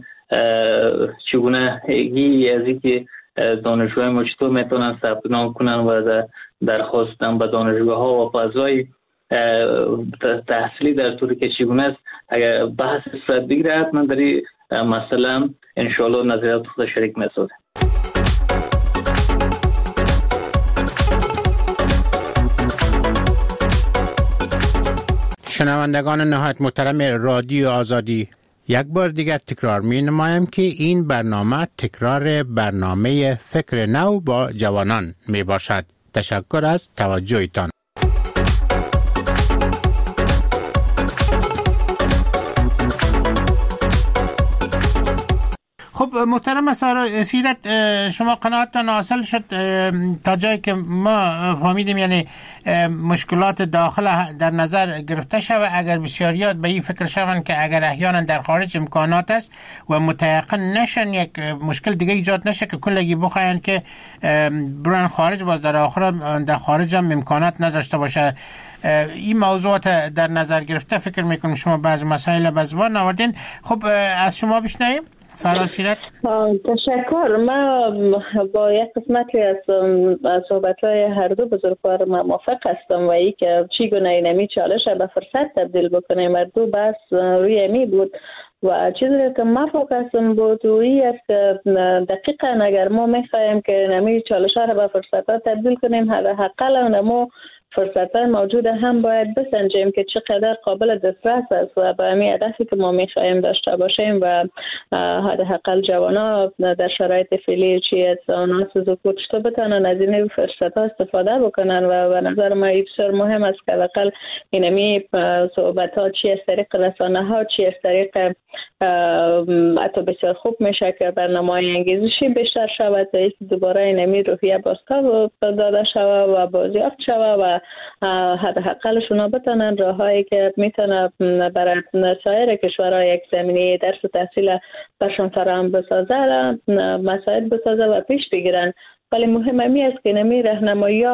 چگونه ای از اینکه دانشجوهای ما چطور میتونن ثبت نام کنن و درخواست دادن به دانشگاه ها و فضای تحصیلی در ترکیه چگونه است، اگر بحث صورت بگیره حتما در این مسئله انشاءالله نظریات خود شریک می‌سازم. شنوندگان نهایت محترم رادیو آزادی، یک بار دیگر تکرار می نمایم که این برنامه تکرار برنامه فکر نو با جوانان می باشد. تشکر از توجهتان. خب محترم سیرت، شما قناعتتان حاصل شد تا جایی که ما فهمیدیم، یعنی مشکلات داخل در نظر گرفته شود اگر بسیاریات به این فکر شوند که اگر احیانا در خارج امکانات است و متيقن نشن یک مشکل دیگه ایجاد نشه که کلگی بخواین که برن خارج، باز در آخر در خارج هم امکانات نداشته باشه. این موضوعات در نظر گرفته فکر میکنم شما بعض مسائل به زبان آوردین. خب از شما بشنویم سارا سیرت. تشکر. ما با یک قسمتی از صحبت‌های هر دو بزرگوار موافق هستم و ای که چگونه اینمی چالش به فرصت تبدیل بکنیم. هر دو بحث روی امی بود و چیزی که ما فوکسم بود روی است که دقیقاً اگر ما می‌خوایم که اینمی چالش را به فرصت تبدیل کنیم، حداقل ما فرصت‌های موجود هم باید بسنجیم که چقدر قابل دسترس است و به همین هدفی که ما می‌خوایم داشته باشیم و حداقل جوان‌ها در شرایط فعلی چی از آنها سوزوکو چطور بتونن از این فرصت‌ها استفاده بکنن و به نظر ما بسیار مهم است که حداقل اینمی صحبت‌ها چی از طریق رسانه‌ها چی از طریق حتی بسیار خوب میشه که برنامه‌های انگیزشی بیشتر شود تا اینکه دوباره اینمی روحیه بازتاب داده شود و بازیافت شود و حداقل شما بتونن راههایی که میتونه برای سایر کشورها یک زمینه درس و تحصیل برشان فراهم بسازه مساعد بسازه و پیش بگیرن. ولی مهم امی است که نمی راهنمایی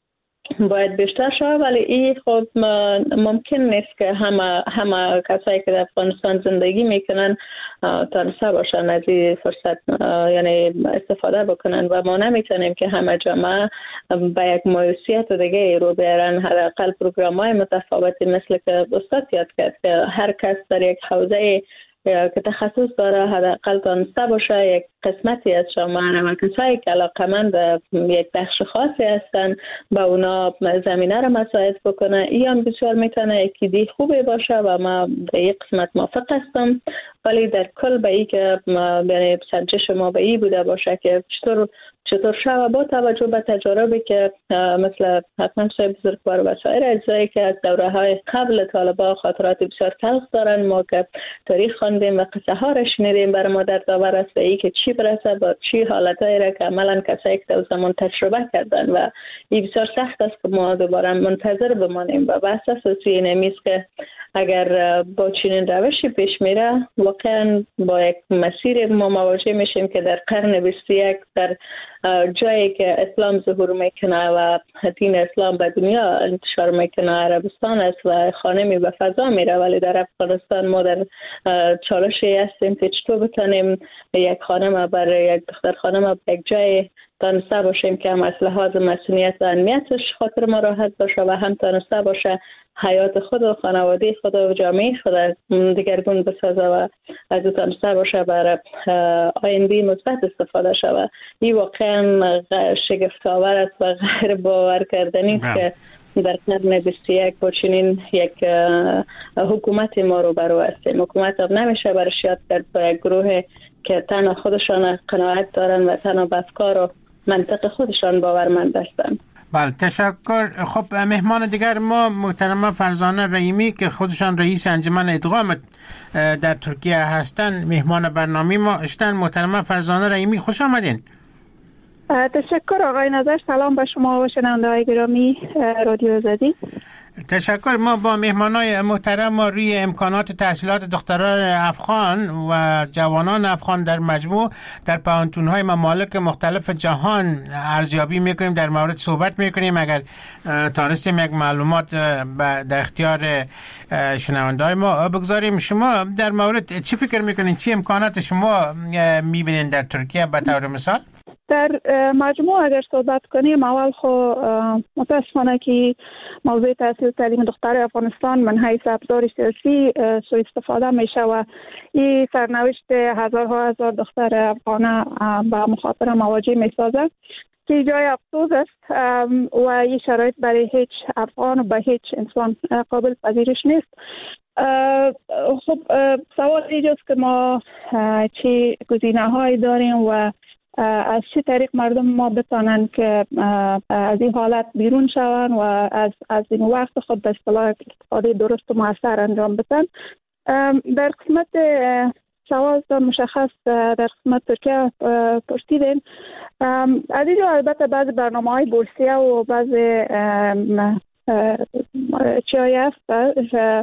باید بیشتر شود، ولی این خب ممکن نیست که همه همه کسایی که در افغانستان زندگی میکنن تانسته باشن از این فرصت، یعنی استفاده بکنن و ما نمیتونیم که همه جامعه به یک موضوعیت دیگه رو بیارن. حداقل پروگرام‌های متفاوتی مثل که استاد یاد کرد که هر کس در یک حوزه که تخصص داره حداقل دانسته باشه یک قسمتی از جامعه و کسایی که علاقه‌مند یک بخش خاصی هستن با اونا زمینه رو مساعد بکنه. این هم بسیار میتونه اکیدی خوبی باشه و ما به یک قسمت موافق هستم، ولی در کل به این که یعنی سنجش ما به این بوده باشه که چطور چطور شود با توجه به تجاربی که مثل حتما صاحب بزرگوار و سایر اجزایی که از دوره های قبل طالبان خاطرات بسیار تلخ دارن، ما که تاریخ خواندیم و قصه ها را شنیدیم بر ما در داور است ای که چی برسه با چی حالتایی را که عملا کسایی که در زمان تجربه کردن و این بسیار سخت است که ما دوباره منتظر بمانیم و بحث اساسی اینمی است که اگر با چنین روشی پیش میره واقعا با یک مسیر ما مواجه میشیم که در قرن بیست و یک در جایی که اسلام ظهور میکنه و دین اسلام به دنیا انتشار میکنه عربستان است و خانمی به فضا میره، ولی در افغانستان ما در چالشی هستیم که چطور بتونیم یک خانم بر یک دختر خانم به یک جای تانسته باشیم که هم از لحاظ مسئولیت و امنیتش خاطر ما راحت باشه و هم تانسته باشه حیات خود و خانواده خود و جامعه خود دیگرگون بسازه و از او تانسته باشه برای آینده مثبت استفاده شود. این واقعا شگفت‌آور است و غیر باور کردنی است که در قرن بیست و یک با چنین یک حکومت ما رو برو هستیم. حکومت هم نمیشه برش یاد کرد با یک گروه که تنها خودشان قناعت دارن و تنها به افکار و منطق خودشان باورمند هستند. بله تشکر. خب مهمان دیگر ما محترمه فرزانه رحیمی که خودشان رئیس انجمن ادغام در ترکیه هستند مهمان برنامه ما هستند. محترمه فرزانه رحیمی خوش آمدین. تشکر آقای نظر. سلام به شما و شنونده‌های گرامی رادیو آزادی. تشکر. ما با مهمانای محترم ما روی امکانات تحصیلات دختران افغان و جوانان افغان در مجموع در پانتون‌های ممالک مختلف جهان ارزیابی میکنیم، در مورد صحبت میکنیم. اگر تانستیم یک معلومات در اختیار شنونده‌های ما بگذاریم. شما در مورد چی فکر میکنین؟ چی امکانات شما میبینین در ترکیه به طور مثال؟ در مجموع اگر صحبت کنیم، اول خو متاسفانه که موضوع تحصیل تعلیم دختر افغانستان من حیث ابزار سیاسی سوء استفاده میشه و این سرنوشت هزارها هزار دختر افغانه به مخاطره مواجه میسازه که جای افسوس است و این شرایط برای هیچ افغان و به هیچ انسان قابل پذیرش نیست. خب سوال اینجاست که ما چه گزینه‌هایی داریم و از چه طریق مردم ما بتانند که از این حالت بیرون شوند و از از این وقت خود به اصطلاح اقتصادی درست و موثر انجام بدن. در قسمت سوال مشخص در قسمت ترکیه پرسیدین. از اینجا البته بعضی برنامه‌های بورسیه و بعضی چی های هست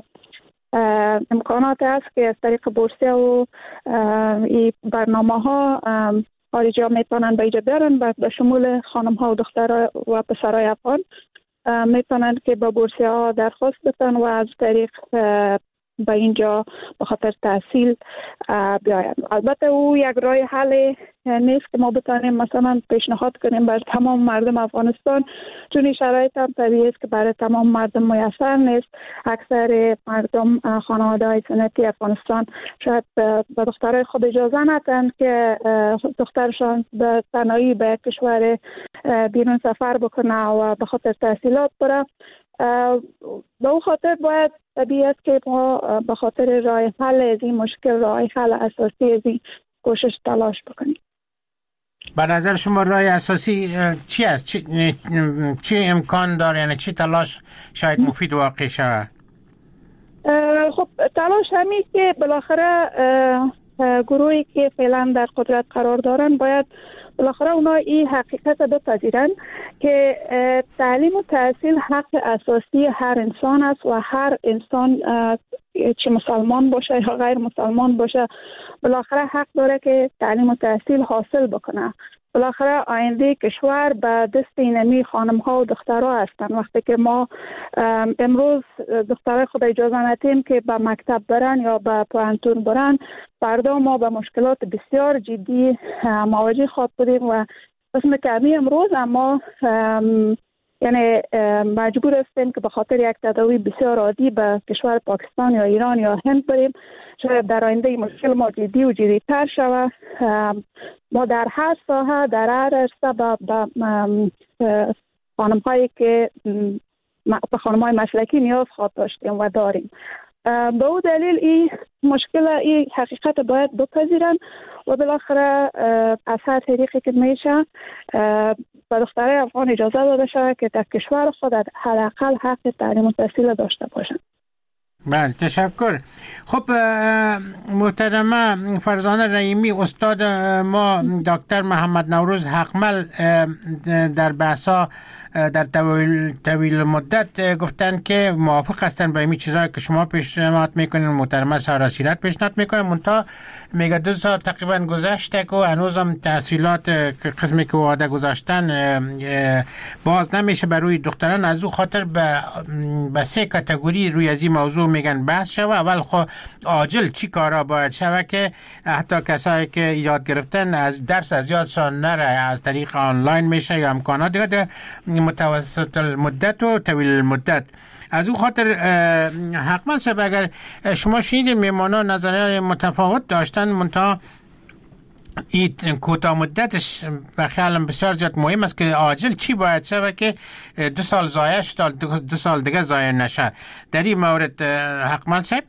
امکانات هست که از طریق بورسیه و این برنامه ها خارجی ها میتونن به اینجا بیارن، به شمول خانم ها و دخترها و پسرهای افغان میتونن که با بورسیه ها درخواست بتن و از طریق به اینجا به خاطر تحصیل بیاین. البته او یک راه حل نیست که ما بتانیم مثلا پیشنهاد کنیم بر تمام مردم افغانستان، چون این شرایط هم طبیعی است که برای تمام مردم میسر نیست. اکثر مردم خانواده های سنتی افغانستان شاید به دخترای خود اجازه ندن که دخترشان به تنهایی به کشور بیرون سفر بکنه و به خاطر تحصیلات بره. به اون خاطر باید طبیعت که ما به خاطر راه حل از این مشکل، راه حل اساسی از این کوشش تلاش بکنیم. به نظر شما راه اساسی چی است؟ چی, چی امکان داره؟ یعنی چی تلاش شاید مفید واقع شود؟ خب تلاش همین که بالاخره گروهی که فعلا در قدرت قرار دارن باید بالاخره اونا این حقیقت بپذیرن که تعلیم و تحصیل حق اساسی هر انسان است و هر انسان چه مسلمان باشه یا غیر مسلمان باشه بالاخره حق داره که تعلیم و تحصیل حاصل بکنه. بالاخره آینده کشور به دست اینمی خانم ها و دخترها هستند. وقتی که ما امروز دخترای خود اجازه ندیم که به مکتب برن یا به پوهنتون برن، فردا ما به مشکلات بسیار جدی مواجه خواهد بودیم و قسم کمی امروز اما یعنی مجبور هستیم که به خاطر یک تداوی بسیار عادی به کشور پاکستان یا ایران یا هند بریم. شاید در آینده مشکل ما جدی و جدی تر شود. ما در هر ساحه در هر عرصه به خانم هایی که به خانم های مسلکی نیاز خواهد داشتیم و داریم. به او دلیل این مشکل این حقیقت باید بپذیرن و بالاخره از هر طریقی که میشه به دخترای افغان اجازه داده شود که در کشور خود حداقل حق تعلیم و تحصیل داشته باشند. بله تشکر. خب محترمه فرزانه رحیمی، استاد ما دکتر محمد نوروز حقمل در بحثا در طویل, طویل مدت گفتن که موافق هستن با این چیزایی که شما پیشنهاد میکنین. محترمه سارا سیرت پیشنهاد میکنه منتها میگه دو سال تقریبا گذشته که هنوز هم تحصیلات قسمی که وعده گذاشتن باز نمیشه برای دختران. از او خاطر به به سه کاتگوری روی از این موضوع میگن بحث شوه. اول خو عاجل چی کارا باید شوه که حتی کسایی که یاد گرفتن از درس از یادشان نره، از طریق آنلاین میشه یا امکانات دیگه متوسط المدت و طویل المدت. از او خاطر حقمل شب اگر شما شنیدین میمانا نظریه متفاوت داشتن منتها این کوتاه مدتش به خیالم بسیار جد مهم است که عاجل چی باید شود که دو سال ضایع شد دو سال دیگه ضایع نشه. در این مورد حقمل صاحب.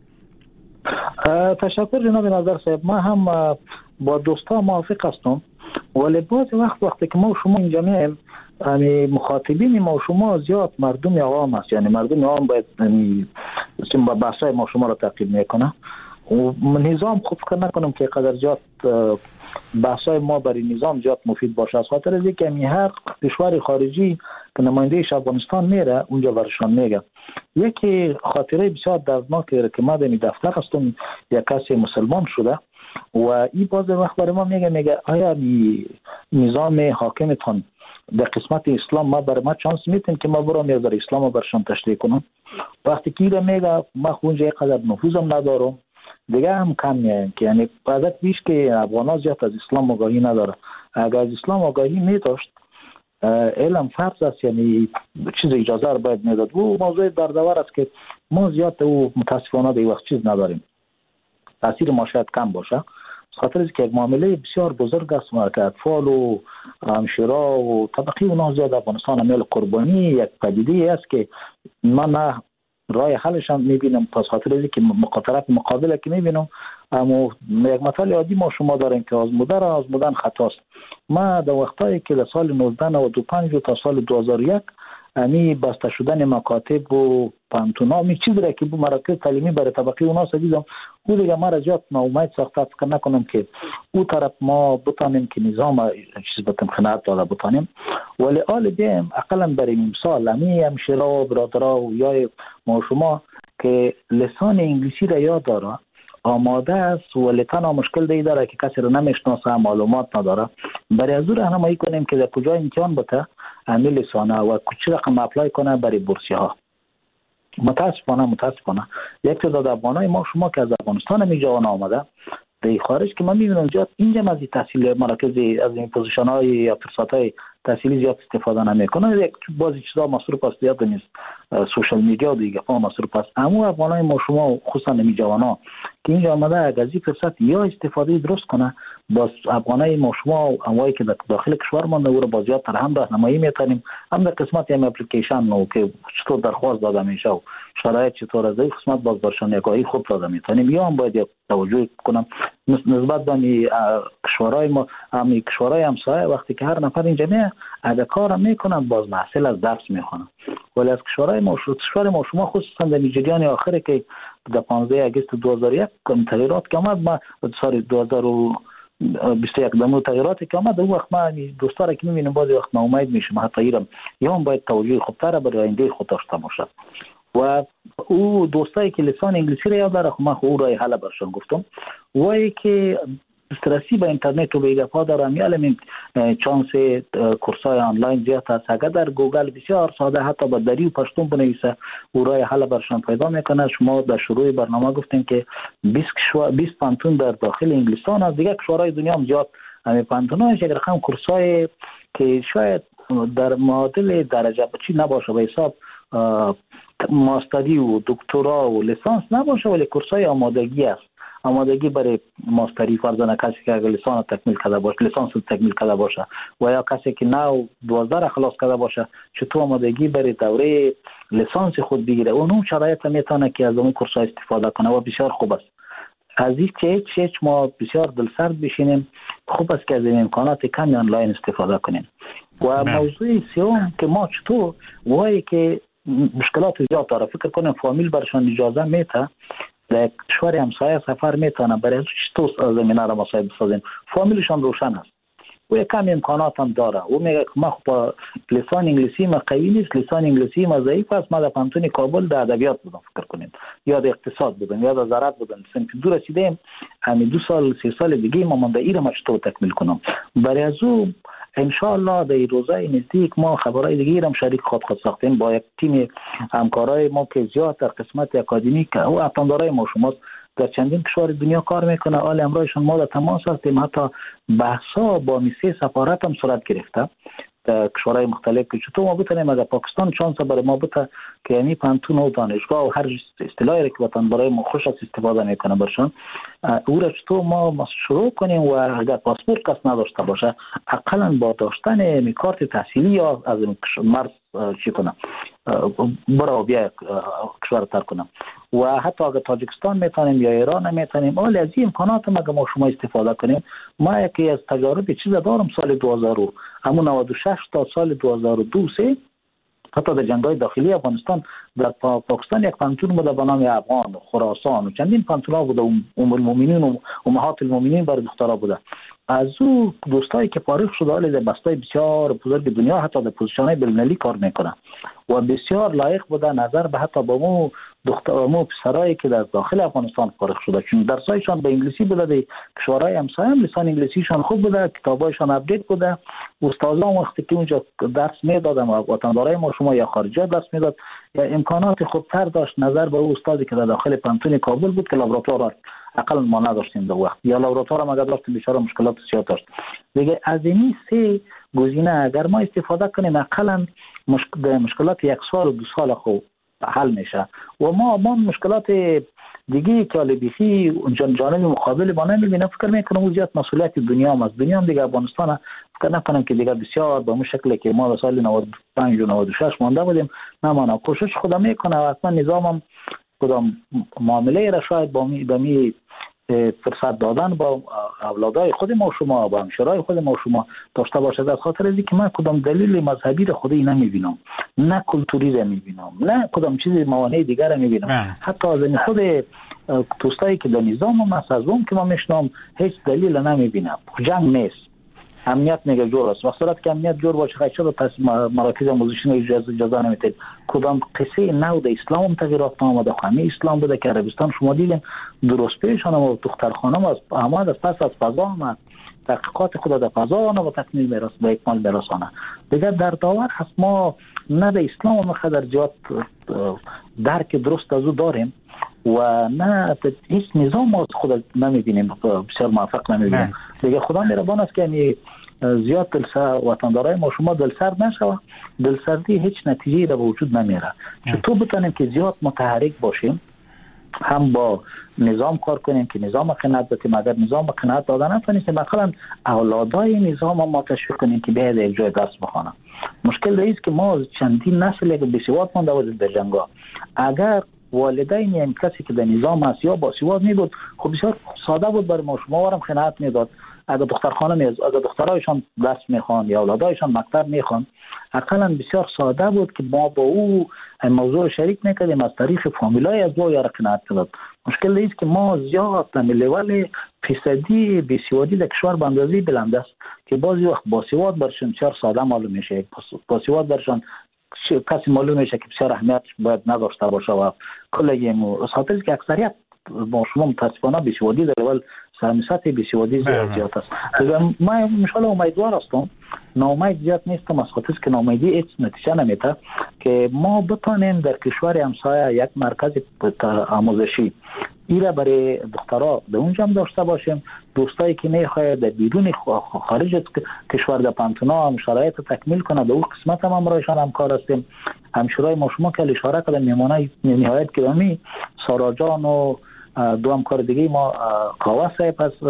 تشکر جناب نظر صاحب. ما هم با دوستا موافق هستم، ولی بعضی وقت وقتی که ما و شما اینجا میایم یعنی مخاطبین ما و شما زیاد مردم عوام است، یعنی مردم عوام باید با بحثای ما شما را تعقیب میکنه و نظام خوب فکر نکنم که قدر زیاد بحثای ما برای نظام زیاد مفید باشه. از خاطر از اینکه می هر کشور خارجی که نماینده افغانستان میره اونجا برشان میگه. یکی خاطره بسیار دردناکه که ما در دفتر هستم یک کسی مسلمان شده و این باز وقت برای ما میگه میگه آیا نظام حاکمتون در قسمت اسلام ما برای ما چانس میتین که ما برام یک در اسلام رو برشان تشریح کنم. وقتی که ایره میگه ما خونجا یک قدر نفوذم ندارم دیگه هم کم میایم که یعنی عادت بیش که افغانا زیاد از اسلام آگاهی نداره. اگر از اسلام آگاهی میداشت علم فرض است، یعنی چیز اجازه رو باید میداد. و موضوع دردآور است که ما زیاد و متاسفانه دیگه وقت چیز نداریم. تاثیر ما شاید کم باشه خاطر از که یک معامله بسیار بزرگ است که اطفال و همشیرا و طبقی اونا زیاد افغانستان عمل قربانی یک پدیده است که من نه رای حلش هم میبینم. پس خاطر از که مقاطرت مقابله که میبینم اما یک مثال عادی ما شما داریم که آزموده را آزمودن خطاست. ما در وقتایی که در سال نوزده نود و پنج تا سال دو هزار و یک امی بسته شدن مکاتب و پانتونا می چیزی را که بو مراکز تعلیمی برای طبقه اوناس دیدم او دیگه ما را زیاد ناامید ساخته فکر نکنم که او طرف ما بتانیم که نظام چیز بتم خنات داده بتانیم ولی آل بیم اقلا برای مثال امی همشیرا برادرها و یا ما شما که لسان انگلیسی را یاد داره آماده است ولی تنها مشکل دی داره که کسی رو نمیشناسه معلومات نداره برای از او راهنمایی کنیم که در کجا امتحان بده امی لسانه و چه رقم اپلای کنه برای بورسیه ها. متاسفانه متاسفانه یک تعداد افغانای ما شما که از افغانستان می جوان آمده در خارج که من میبینم زیاد اینجا از تحصیل مراکز از این پوزیشن های یا فرصت های تحصیلی زیاد استفاده نمیکنه یک بعضی چیزا مصروف است زیاد نیست سوشال میدیا و دیگه فهم مصروف است اما افغانای ما شما خصوصا می جوانا که اینجا آمده اگر از این فرصت یا استفاده درست کنه باز افغانای ما شما اموایی که داخل کشور مونده او رو با زیاد تر هم راهنمایی میتونیم هم در قسمت ام اپلیکیشن نو که چطور درخواست داده میشه و شرایط چطور از این قسمت باز برشان یکایی خوب داده میتونیم یا هم باید توجه کنم نسبت به می کشورهای ما هم کشورهای همسایه وقتی که هر نفر اینجا میه اگه کار میکنن باز محصول از درس میخونن ولی از کشورهای ما کشور ما شما خصوصا در جریان آخره که در پانزده آگوست دو هزار و یک تغییرات که آمد ما سال دو هزار و بیست و یک دمو تغییراتی که آمد اون وقت ما دوستا را که میبینیم بعضی وقت ناامید میشیم حتی ایرم یا هم باید توجه خوبتر برای آینده خود داشته باشد و او دوستایی که لسان انگلیسی را یاد داره من خود رای حل برشان گفتم وای که دسترسی به اینترنت و به گپا دارم یا علم چانس کورسای آنلاین زیاد است اگر در گوگل بسیار ساده حتی با دری و پشتون بنویسه او رای حل برشان پیدا میکنه. شما در شروع برنامه گفتین که بیست پانتون در داخل انگلستان است دیگه کشورهای دنیا هم زیاد همین پانتوناش یک رقم کورسای که شاید در معادل درجه بچی نباشه به حساب ماستری و دکترا و لیسانس نباشه ولی کورسای آمادگی است آمادگی برای ماستری فرضاً کسی که اگر لیسانس تکمیل کرده باشه لیسانس تکمیل کرده باشه و یا کسی که نو دوازده خلاص کرده باشه چطور آمادگی برای دوره لیسانس خود بگیره اون شرایط میتونه که از اون کورس‌ها استفاده کنه و بسیار خوب است. از این چه چه ما بسیار دلسرد بشینیم خوب است که از این امکانات کمی آنلاین استفاده کنیم. و موضوع سوم که ما چطور وای که مشکلات زیاد داره فکر کنم فامیل برشان اجازه میته در کشور همسایه سفر میتونه برای چطور زمینه را مساعد بسازیم فامیلشان روشن است و یک کم امکانات هم داره او میگه که ما با لسان انگلیسی ما قوی نیست لسان انگلیسی ما ضعیف است ما در پانتون کابل در ادبیات بودم فکر کنیم یا در اقتصاد بودم یا در زراعت بودم سنف دو رسیدیم همین دو سال سه سال دیگه ما من در ایره ما چطور تکمیل کنم برای از او انشاءالله در روزهای نزدیک ما خبرهای دیگه هم شریک خود خود ساختیم با یک تیم همکارای ما که زیاد در قسمت اکادمیک او افغان‌دارای ما شماست در چندین کشور دنیا کار میکنه حال امروزشون ما در تماس هستیم حتی بحثا با میسه سفارت هم صورت گرفته در کشورهای مختلف که چطور ما بتونیم از پاکستان چانس برای ما بته که یعنی پانتون و دانشگاه و هر اصطلاحی که وطن برای ما خوش استفاده میکنه برشان او را چطور ما شروع کنیم و اگر پاسپورت کس نداشته باشه اقلا با داشتن کارت تحصیلی یا از مرز چی کنم برای بیا کشور تر کنم و حتی اگر تاجیکستان میتونیم یا ایران میتونیم ولی از این امکانات ما ما شما استفاده کنیم. ما یکی از تجارب چیز دارم سال دو هزار همون نود و شش تا سال دو هزار و دو سه حتی در جنگ‌های داخلی افغانستان در پاکستان یک پانتون بوده به نام افغان و خراسان و چندین پانتون‌ها بوده ام المؤمنین و امهات المؤمنین برای دخترها بوده. از او دوستایی که فارغ شده حالی در بستای بسیار بزرگ دنیا حتی در پوزیشن‌های بین‌المللی کار میکنه و بسیار لایق بوده نظر به حتی با مو دخترامو پسرایی که در داخل افغانستان فارغ شده چون درسایشان به انگلیسی بوده در کشورهای همسایه هم لسان انگلیسیشان خوب بوده کتابایشان اپدیت بوده استادان وقتی که اونجا درس میدادن و وطندارای ما شما یا خارجی درس میداد یا امکانات خوبتر داشت نظر به او استادی که در داخل پانتون کابل بود که لابراتوار اقل ما نداشتیم در وقت یا لابراتوار هم اگر داشتیم بیشتر مشکلات زیاد داشت دیگه از این سه گزینه اگر ما استفاده کنیم اقلا مشکل مشکلات یک سال و دو سال خوب حل میشه و ما ما مشکلات دیگه که البیخی جانب مقابل با نمیبینم فکر میکنم او زیاد مسئولیت دنیا هم از دنیا هم دیگه افغانستان فکر نکنم که دیگه بسیار به اون شکلی که ما در سال نود و پنج و نود و شش مانده بودیم نمانه کوشش خودم میکنه و اصلا نظامم کدام معامله را شاید با می به می فرصت دادن با اولادای خود ما شما با همشرای خود ما شما داشته باشد، از خاطر از اینکه من کدام دلیل مذهبی را خودی نمیبینم، نه کلتوری را میبینم، نه کدام چیز موانع دیگر را میبینم. حتی از این خود دوستایی که در نظام هم از اون که ما میشنم هیچ دلیل نمیبینم. جنگ نیست، امنیت میگه جور است. وقتی که امنیت جور باشه خیلی شد پس مراکز آموزشی اجازه اجازه نمیتید. کدام قصه نو در اسلام تغییرات آمده، همه اسلام بوده که عربستان شما دیدین درست پیشان و دخترخانه از احمد از پس از فضا آمد، تحقیقات خود در فضا آنه و تکمیل میرس به اکمال میرسانه. دیگر در داور هست ما نه در اسلام مخدر زیاد درک درست از او داریم و نه هیچ نظام ما خود نمیبینیم، بسیار موفق نمیبینیم. دیگه خدا مهربان است که زیاد دلسر وطندارای ما شما دلسرد نشوه، دلسردی هیچ نتیجه را به وجود نمیاره. چطور بتونیم که زیاد متحرک باشیم، هم با نظام کار کنیم که نظام قناعت بدیم، اگر نظام قناعت داده نتونیم مثلا اولادای نظام ما تشویق کنیم که بیاید یک جای درس بخوانند. مشکل است که ما چندین نسل یک بی‌سواد مانده بودیم در جنگا. اگر والدین این کسی که در نظام است یا باسواد می بود خب بسیار ساده بود برای ما شما وارم قناعت میداد. اگر دخترخانه می اگر دخترایشان درس میخوان یا اولادایشان مکتب میخوان اقلا بسیار ساده بود که ما با او موضوع شریک میکردیم از طریق فامیلای از دو یا قناعت داد. مشکل است که ما زیاد در لول فیصدی بی‌سوادی در کشور به اندازه بلند است که بعضی وقت باسواد برشون بسیار ساده معلوم میشه، باسواد برشون کسی معلوم میشه که بسیار اهمیت باید نداشته باشه و کلی مو خاطر که اکثریت با شما متاسفانه بی‌سوادی در لول سطح بی‌سوادی زیاد است. ما ان شاء الله امیدوار هستم، ناامید زیاد نیستم از خاطر که ناامیدی هیچ نتیجه نمیده که ما بتونیم در کشور همسایه یک مرکز آموزشی ایره برای دخترها در اونجا هم داشته باشیم. دوستایی که میخواد در بیرون خارج از کشور در پانتونا هم شرایط تکمیل کنه در اون قسمت هم امرایشان همکار هستیم. همشورای ما شما که اشاره کردن میمانه نهایت گرامی سارا جان و دو همکار دیگه ما قاوا صاحب از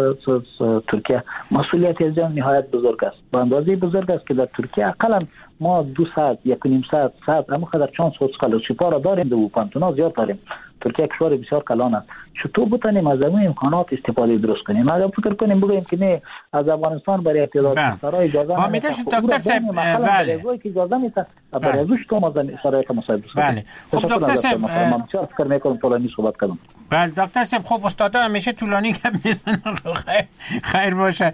ترکیه مسئولیت از جان نهایت بزرگ است، به اندازه بزرگ است که در ترکیه اقلا ما دو ساعت یک و نیم ساعت ساعت اما خدر چانس اسکالرشیپ را داریم، دو پانتونا زیاد داریم. ترکیه کشور بسیار کلان است. چطور بتونیم از این امکانات استفاده درست کنیم؟ اگر فکر کنیم بگیم که نه از افغانستان برای اعتراض سرای اجازه نمیده دکتر صاحب بله که اجازه میده برای ازش تو ما شرایط مساعد بله. خب دکتر صاحب من چه فکر میکنم طولانی صحبت کردم. بله دکتر صاحب خب استادا همیشه طولانی گپ میزنن. خیر خیر باشه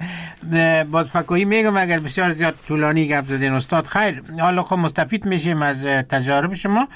باز فکویی میگم اگر بسیار زیاد طولانی گپ زدین استاد خیر حالا خب مستفید میشیم از تجارب شما.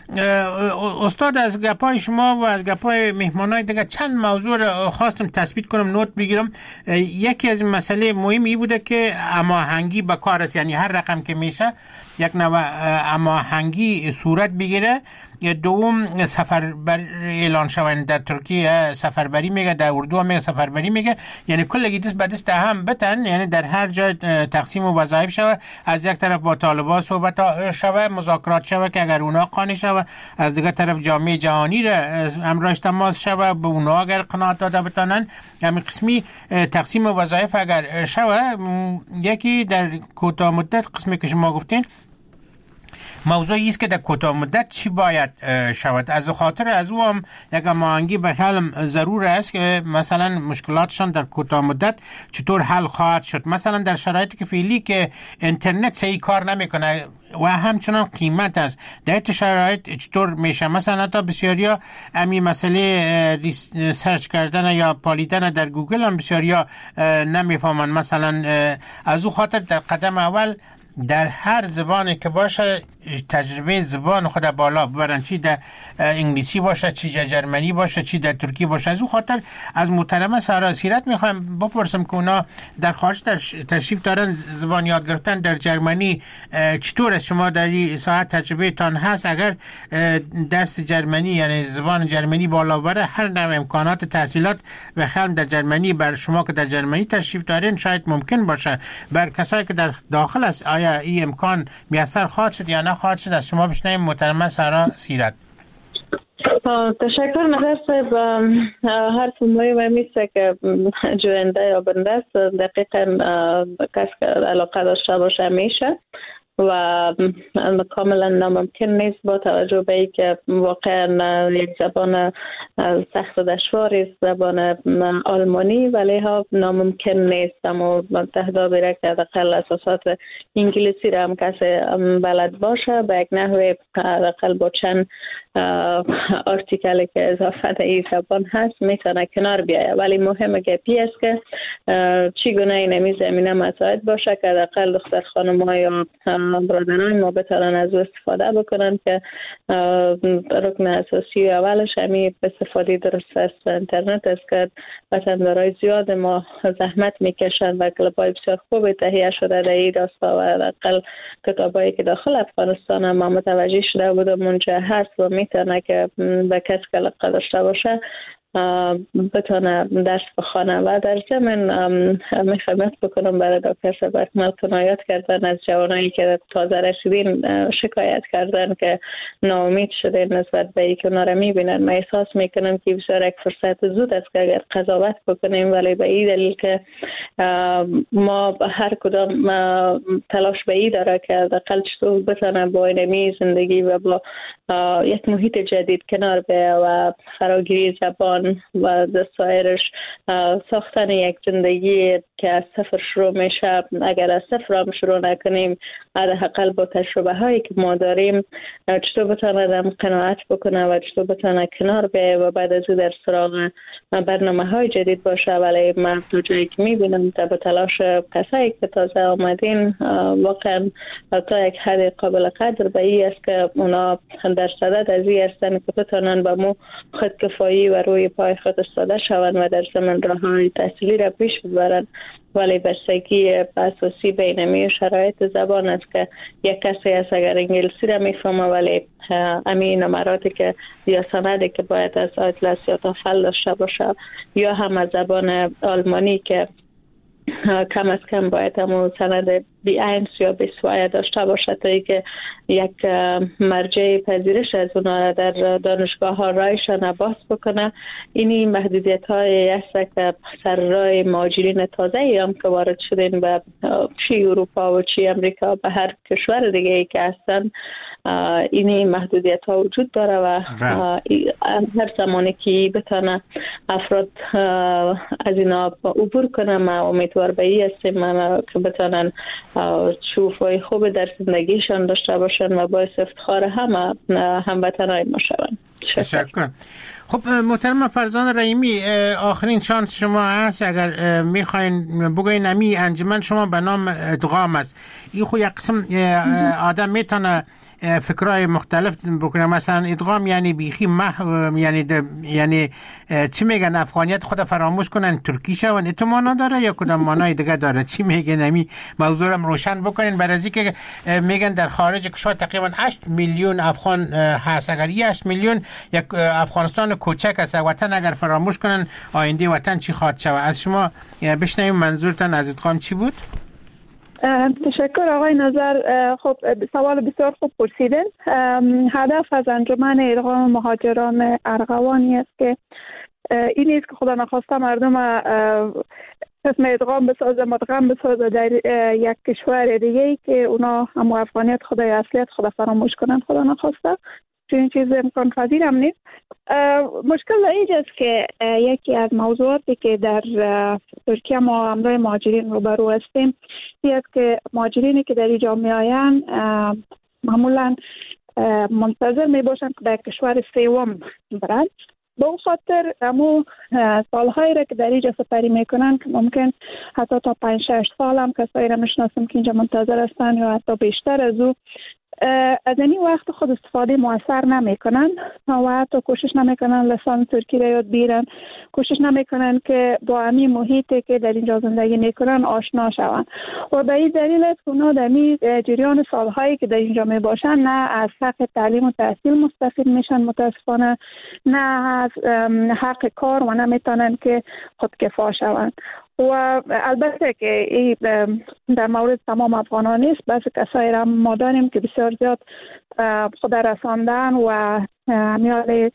استاد از گپای شما و از گپای مهمانای دیگه چند موضوع رو خواستم تثبیت کنم نوت بگیرم. یکی از مسئله مهمی بوده که هماهنگی با کار است، یعنی هر رقم که میشه یک نوع هماهنگی صورت بگیره. دوم سفربر اعلان شوند در ترکیه سفربری میگه، در اردو هم میگه سفربری میگه، یعنی کل دست به دست هم بتن، یعنی در هر جای تقسیم و وظایف شوه، از یک طرف با طالبان صحبت شوه، مذاکرات شوه که اگر اونا قانع شوه، از دیگه طرف جامعه جهانی را امراش تماس شوه به اونا اگر قناعت داده بتانن، همین قسمی تقسیم و وظایف اگر شوه. یکی در کوتاه مدت قسمی که شما گفتین موضوعی است که در کوتاه مدت چی باید شود، از خاطر از او هم یک هماهنگی به حال ضرور است که مثلا مشکلاتشان در کوتاه مدت چطور حل خواهد شد. مثلا در شرایطی که فعلی که اینترنت صحیح کار نمیکنه و همچنان قیمت است، در این شرایط چطور میشه؟ مثلا تا بسیاریا امی مسئله سرچ کردن یا پالیدن در گوگل هم بسیاریا نمیفهمن. مثلا از او خاطر در قدم اول در هر زبانی که باشه تجربه زبان خود بالا ببرن، چی در انگلیسی باشه، چی در جرمنی باشه، چی در ترکی باشه. از اون خاطر از محترمه سارا سیرت میخوایم بپرسم که اونا در خارج در تشریف دارن زبان یاد گرفتن در جرمنی چطور است؟ شما در این ساعت تجربه تان هست اگر درس جرمنی یعنی زبان جرمنی بالا بره، هر نوع امکانات تحصیلات و خیلی در جرمنی بر شما که در جرمنی تشریف دارین شاید ممکن باشه. بر کسایی که در داخل است آیا این امکان میسر خواهد شد یا نه خواهد شد؟ از شما بشنویم محترمه سارا سیرت. تشکر نظر صاحب. هر فیلمایی و میسته که جوینده یا بنده است دقیقا کس که علاقه داشته باشه میشه. و کاملا ناممکن نیست با توجه به اینکه واقعا یک زبان سخت و دشواری است زبان آلمانی، ولی ها ناممکن نیست. اما تهداب را که حداقل اساسات انگلیسی را هم کسی بلد باشه به یک نحوه حداقل با چند آرتیکلی که اضافه در این زبان هست میتونه کنار بیایه. ولی مهمه که پی است که چگونه این نمی زمینه مساعد باشه که حداقل دختر خانم ها یا برادران ما بتونن از او استفاده بکنن که رکن اساسی اولش همی استفاده درست از اینترنت است که وطندارای زیاد ما زحمت میکشن و کلپای بسیار خوب تهیه شده در این راستا و حداقل کتابایی که داخل افغانستان هم ما متوجه شده بودم اونجا هست و میتونه که به کسی که علاقه داشته باشه بتونه درس بخوانه. و در ضمن میخوام بکنم برای دکتر سبکمل کنایات کردن از جوانایی که تازه رسیدین شکایت کردن که ناامید شده نسبت به اینکه اونا را میبینن. من احساس میکنم که بسیار یک فرصت زود است که اگر قضاوت بکنیم، ولی به این دلیل که ما هر کدام تلاش به این داره که حداقل چطور بتونه با اینمی زندگی و با یک محیط جدید کنار بیایه و فراگیری زبان و سایرش ساختن یک زندگی که از صفر شروع میشه. اگر از صفر هم شروع نکنیم حداقل با تجربه هایی که ما داریم چطور بتونه آدم قناعت بکنه و چطور بتونه کنار بیایه و بعد از او در سراغ برنامه های جدید باشه. ولی من تو جایی که میبینم به تلاش کسایی که تازه آمدین واقعا تا یک حد قابل قدر به این است که اونا در صدد از این هستن که بتونن با مو خودکفایی و روی پای خود استاده شوند و در زمین راه های تحصیلی را پیش ببرن. ولی بستگی اساسی بینمی شرایط زبان است که یک کسی هست اگر انگلیسی را میفهمه ولی همین نمراتی که یا سندی که باید از آیتلس یا تافل داشته باشه یا هم از زبان آلمانی که کم از کم باید همون سند بی اینس یا بی سوایه داشته باشه تا ای که یک مرجع پذیرش از اونا در دانشگاه ها رایشان باز بکنه. اینی محدودیت های هست که سر رای مهاجرین تازه ای هم که وارد شدین به چی اروپا و چی امریکا به هر کشور دیگه ای که هستن اینی محدودیت ها وجود داره و هر زمانی که بتانه افراد از اینا عبور کنه ما امیدوار به این هستیم که بتانن شوفای خوب در زندگیشان داشته باشن و باعث افتخار همه هموطنای ما شوند. تشکر. خب محترم فرزان رحیمی، آخرین شانس شما هست اگر میخواین بگوین نمی انجمن شما به نام ادغام است. این خو یک قسم آدم میتونه فکرهای مختلف بکنه، مثلا ادغام یعنی بیخی محو، یعنی یعنی چی میگن افغانیت خود فراموش کنن ترکی شون، اتو مانا داره یا کدام مانای دیگه داره؟ چی میگن؟ نمی موضوع رو روشن بکنین برای اینکه میگن در خارج کشور تقریبا هشت میلیون افغان هست. اگر یه هشت میلیون یک افغانستان کوچک است، وطن اگر فراموش کنن آینده وطن چی خواهد شود؟ از شما بشنویم منظورتان از ادغام چی بود؟ تشکر آقای نظر. خب سوال بسیار خوب پرسیدن. هدف از انجمن ادغام مهاجران ارغوانی است که این است که خدا نخواسته مردم قسم ادغام بسازه، مدغم بسازه در یک کشور دیگه ای که اونا هم افغانیت خدا یا اصلیت خدا فراموش کنن، خدا نخواسته. چون چیز امکان پذیر هم نیست. مشکل اینجاست که یکی از موضوعاتی که در ترکیه ما همراه مهاجرین روبرو هستیم این است که مهاجرینی که در اینجا میآیند معمولا منتظر می باشند که در کشور سوم برند. به اون خاطر امو سالهایی را که در اینجا سپری میکنن که ممکن حتی تا پنج شش سال هم کسایی را میشناسم که اینجا منتظر هستن یا حتی بیشتر از او از این وقت خود استفاده موثر نمیکنن و حتی کوشش نمیکنن لسان ترکی را یاد بگیرن، کوشش نمیکنن که با همین محیطی که در اینجا زندگی میکنن آشنا شوند و به این دلیل است که اونا در این جریان سالهایی که در اینجا میباشن نه از حق تعلیم و تحصیل مستفید میشن متاسفانه، نه از حق کار و نمیتونن که خودکفا شوند. و البته که این در مورد تمام افغانان نیست، بس کسایی را ما داریم که بسیار زیاد خود رساندن و میال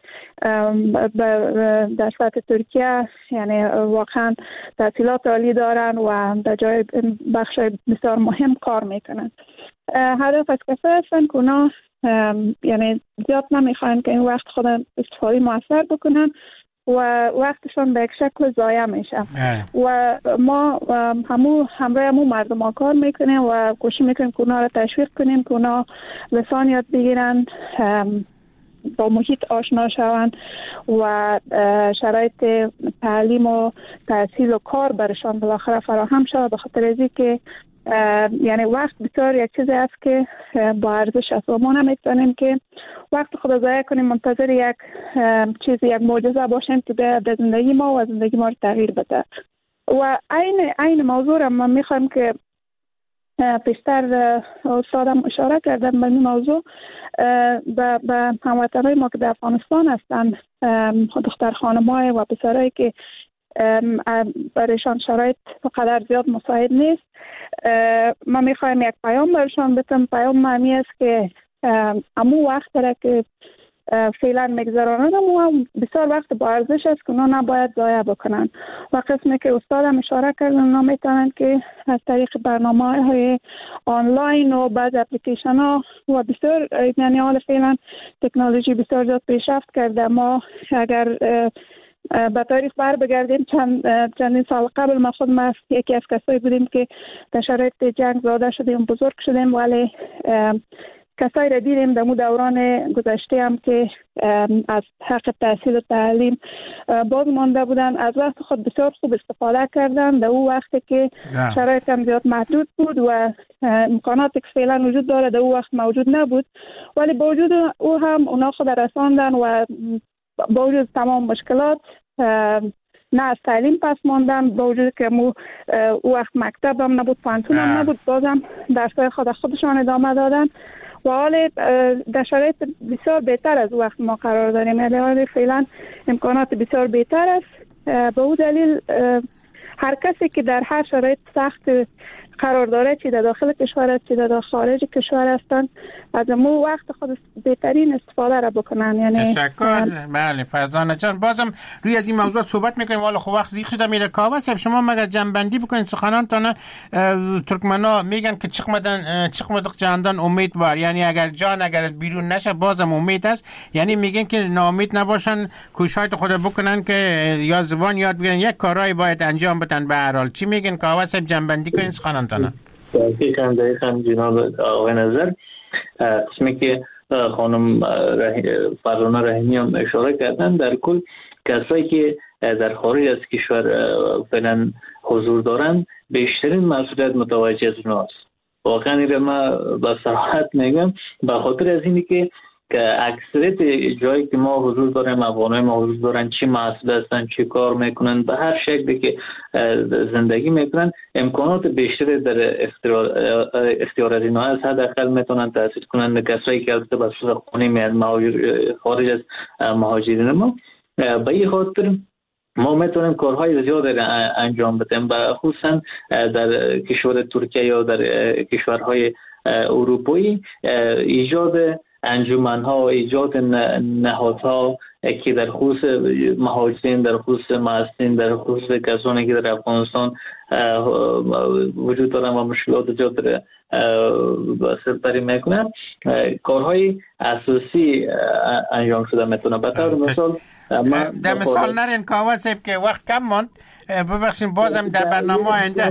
در سطح ترکیه یعنی واقعا تحصیلات عالی دارن و در جای بخش بسیار مهم کار میکنن. هدف از کسایی هستن که اونا یعنی زیاد نمیخواین که این وقت خود استفاده موثر بکنن و وقتشون به یک شکل ضایع میشه و ما همو همراه همو مردم ها کار میکنیم و کوشش میکنیم که اونا را تشویق کنیم که اونا لسان یاد بگیرن، با محیط آشنا شوند و شرایط تعلیم و تحصیل و کار برشان بالاخره فراهم شود، به خاطر از اینکه یعنی وقت بسیار یک چیزی است که با ارزش است و ما نمیتونیم که وقت خود ضایع کنیم منتظر یک چیزی یک معجزه باشیم که به زندگی ما و زندگی ما رو تغییر بده. و این این موضوع را ما میخوایم که پیشتر استادم اشاره کردن به این موضوع به به هموطنان ما که در افغانستان هستن، دختر خانم‌های و پسرایی که برایشان شرایط قدر زیاد مساعد نیست، ما میخوایم یک پیام برشان بدم. پیام معنی است که امو وقت را که فعلا میگذرانند و بسیار وقت با ارزش است که اونا نباید ضایع بکنن. و قسمی که استادم اشاره کردن اونا میتونن که از طریق برنامه های آنلاین و بعض اپلیکیشن ها و بسیار یعنی حال فعلا تکنولوژی بسیار زیاد پیشرفت کرده. ما اگر به تاریخ بر بگردیم چند چندین سال قبل ما خود ما یکی از کسایی بودیم که در شرایط جنگ زاده شدیم، بزرگ شدیم، ولی کسایی را دیدیم در مو دوران گذشته هم که از حق تحصیل و تعلیم باز مانده بودن، از وقت خود بسیار خوب استفاده کردن در او وقتی که شرایط هم زیاد محدود بود و امکانات که فعلا وجود داره در او وقت موجود نبود، ولی با وجود او هم اونا خود رساندن و با وجود تمام مشکلات نه از تعلیم پس ماندن، با وجود که مو او وقت مکتب هم نبود، پانتون هم نبود، بازم درسای خود خودشان ادامه دادن و حال در شرایط بسیار بهتر از وقت ما قرار داریم. یعنی حال فعلا امکانات بسیار بهتر است. به او دلیل هر کسی که در هر شرایط سخت قرار داره، چی در داخل کشور است چی در خارج کشور هستند، از مو وقت خود بهترین استفاده را بکنن. یعنی تشکر. بله فرزانه جان، بازم روی از این موضوع صحبت میکنیم، والا خب وقت زیاد شده میره. کاوه شما مگر جنبندی بکنید سخنانتان. ترکمنا میگن که چقمدن چقمدق جاندان امید بار، یعنی اگر جان اگر بیرون نشه بازم امید است. یعنی میگن که ناامید نباشن، کوشش خود بکنن که یا زبان یاد بگیرن، یک کارایی باید انجام بدن. به هر حال چی میگن کاوه صاحب؟ جنبندی کنید سخنانتان. دقیقاً دقیقاً جناب آقای نظر، قسمی که خانم فرزانه رحیمی هم اشاره کردن، در کل کسایی که در خارج از کشور فعلا حضور دارن بیشترین مسئولیت متوجه از اوناست. واقعا این ما با صراحت میگم، به خاطر از اینی که که اکثریت جایی که ما حضور داریم، افغانای ما حضور دارن، چی مسئول هستن، چی کار میکنن، به هر شکلی که زندگی میکنن، امکانات بیشتری در اختیار اختیار از اینها هست. حداقل میتونن تحصیل کنن. کسایی که البته به صورت خونی میاد خارج از مهاجرین ما، به این خاطر ما میتونیم کارهای زیاد انجام بدیم، و خصوصا در کشور ترکیه یا در کشورهای اروپایی ایجاد انجمن‌ها، ایجاد نهادها که در خصوص مهاجرین، در خصوص معصین، در خصوص کسانی که در افغانستان وجود دارن و مشکلات زیاد در سرپری میکنن، کارهای اساسی انجام شده میتونه. به طور مثال در مثال نرین کاوه صاحب که وقت کم ماند، ببخشید بازم در برنامه آینده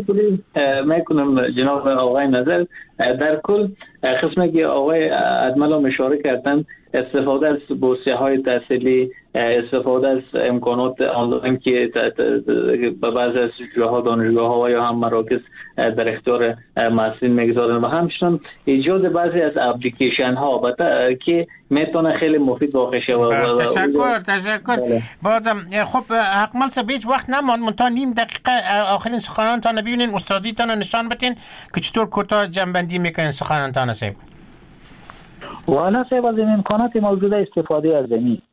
میکنم جناب آقای نظر. در کل قسمی که آقای ادمل هم اشاره کردن، استفاده از بورسیه های تحصیلی، استفاده از امکانات آنلاین که به بعضی از جاها دانشگاه ها و یا هم مراکز در اختیار مسئولین میگذارن، و همچنین ایجاد بعضی از اپلیکیشن ها که میتونه خیلی مفید واقع شود. تشکر تشکر. بازم خب اکمل صاحب هیچ وقت نماند، منتها نیم دقیقه آخرین سخنانتان ببینین، استادیتان نشان بدین که چطور کوتاه جنبندی میکنین سخنانتان صاحب. والا صاحب از این امکانات موجوده استفاده از زمین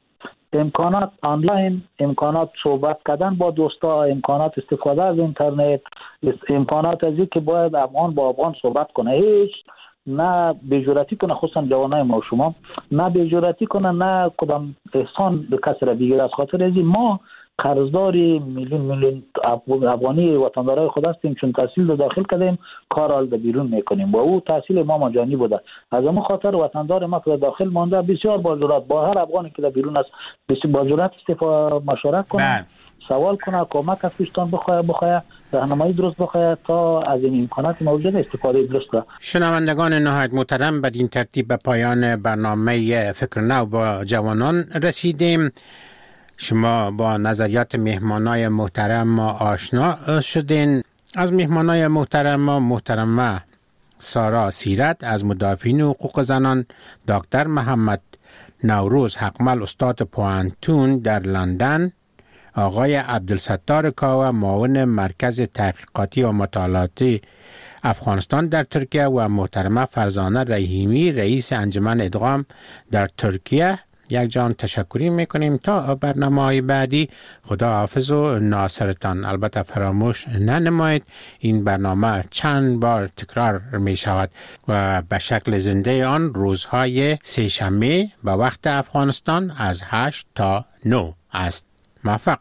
امکانات آنلاین، امکانات صحبت کردن با دوستا، امکانات استفاده از اینترنت، امکانات از که باید افغان با افغان صحبت کنه، هیچ نه بیجورتی کنه، خصوصا جوانای ما و شما نه بیجورتی کنه، نه کدام احسان به کسی را بگیره. از خاطر از ما قرضدار میلیون میلیون افغانی وطندارای خود هستیم، چون تحصیل رو داخل کردیم، کار حال بیرون میکنیم و او تحصیل ما مجانی بوده. از اون خاطر وطندار ما که داخل مانده بسیار با جرأت با هر افغانی که بیرون است بسیار با جرأت استفاده مشورت کنه، سوال کنه، کمک از پیشتان بخواه بخواه راهنمایی درست بخواه تا از این امکانات موجود استفاده درست کنه. شنوندگان نهایت محترم، بدین ترتیب به پایان برنامه فکر نو با جوانان رسیدیم. شما با نظریات مهمانای محترم ما آشنا شدین. از مهمانای محترم ما محترمه سارا سیرت از مدافعین حقوق زنان، دکتر محمد نوروز حقمل استاد پوانتون در لندن، آقای عبدالستار کاوه معاون مرکز تحقیقاتی و مطالعاتی افغانستان در ترکیه و محترمه فرزانه رحیمی رئیس انجمن ادغام در ترکیه یک جان تشکری میکنیم. تا برنامه های بعدی خدا حافظ و ناصرتان. البته فراموش ننمایید این برنامه چند بار تکرار می شود و به شکل زنده آن روزهای سه شنبه به وقت افغانستان از هشت تا نه است. موفق.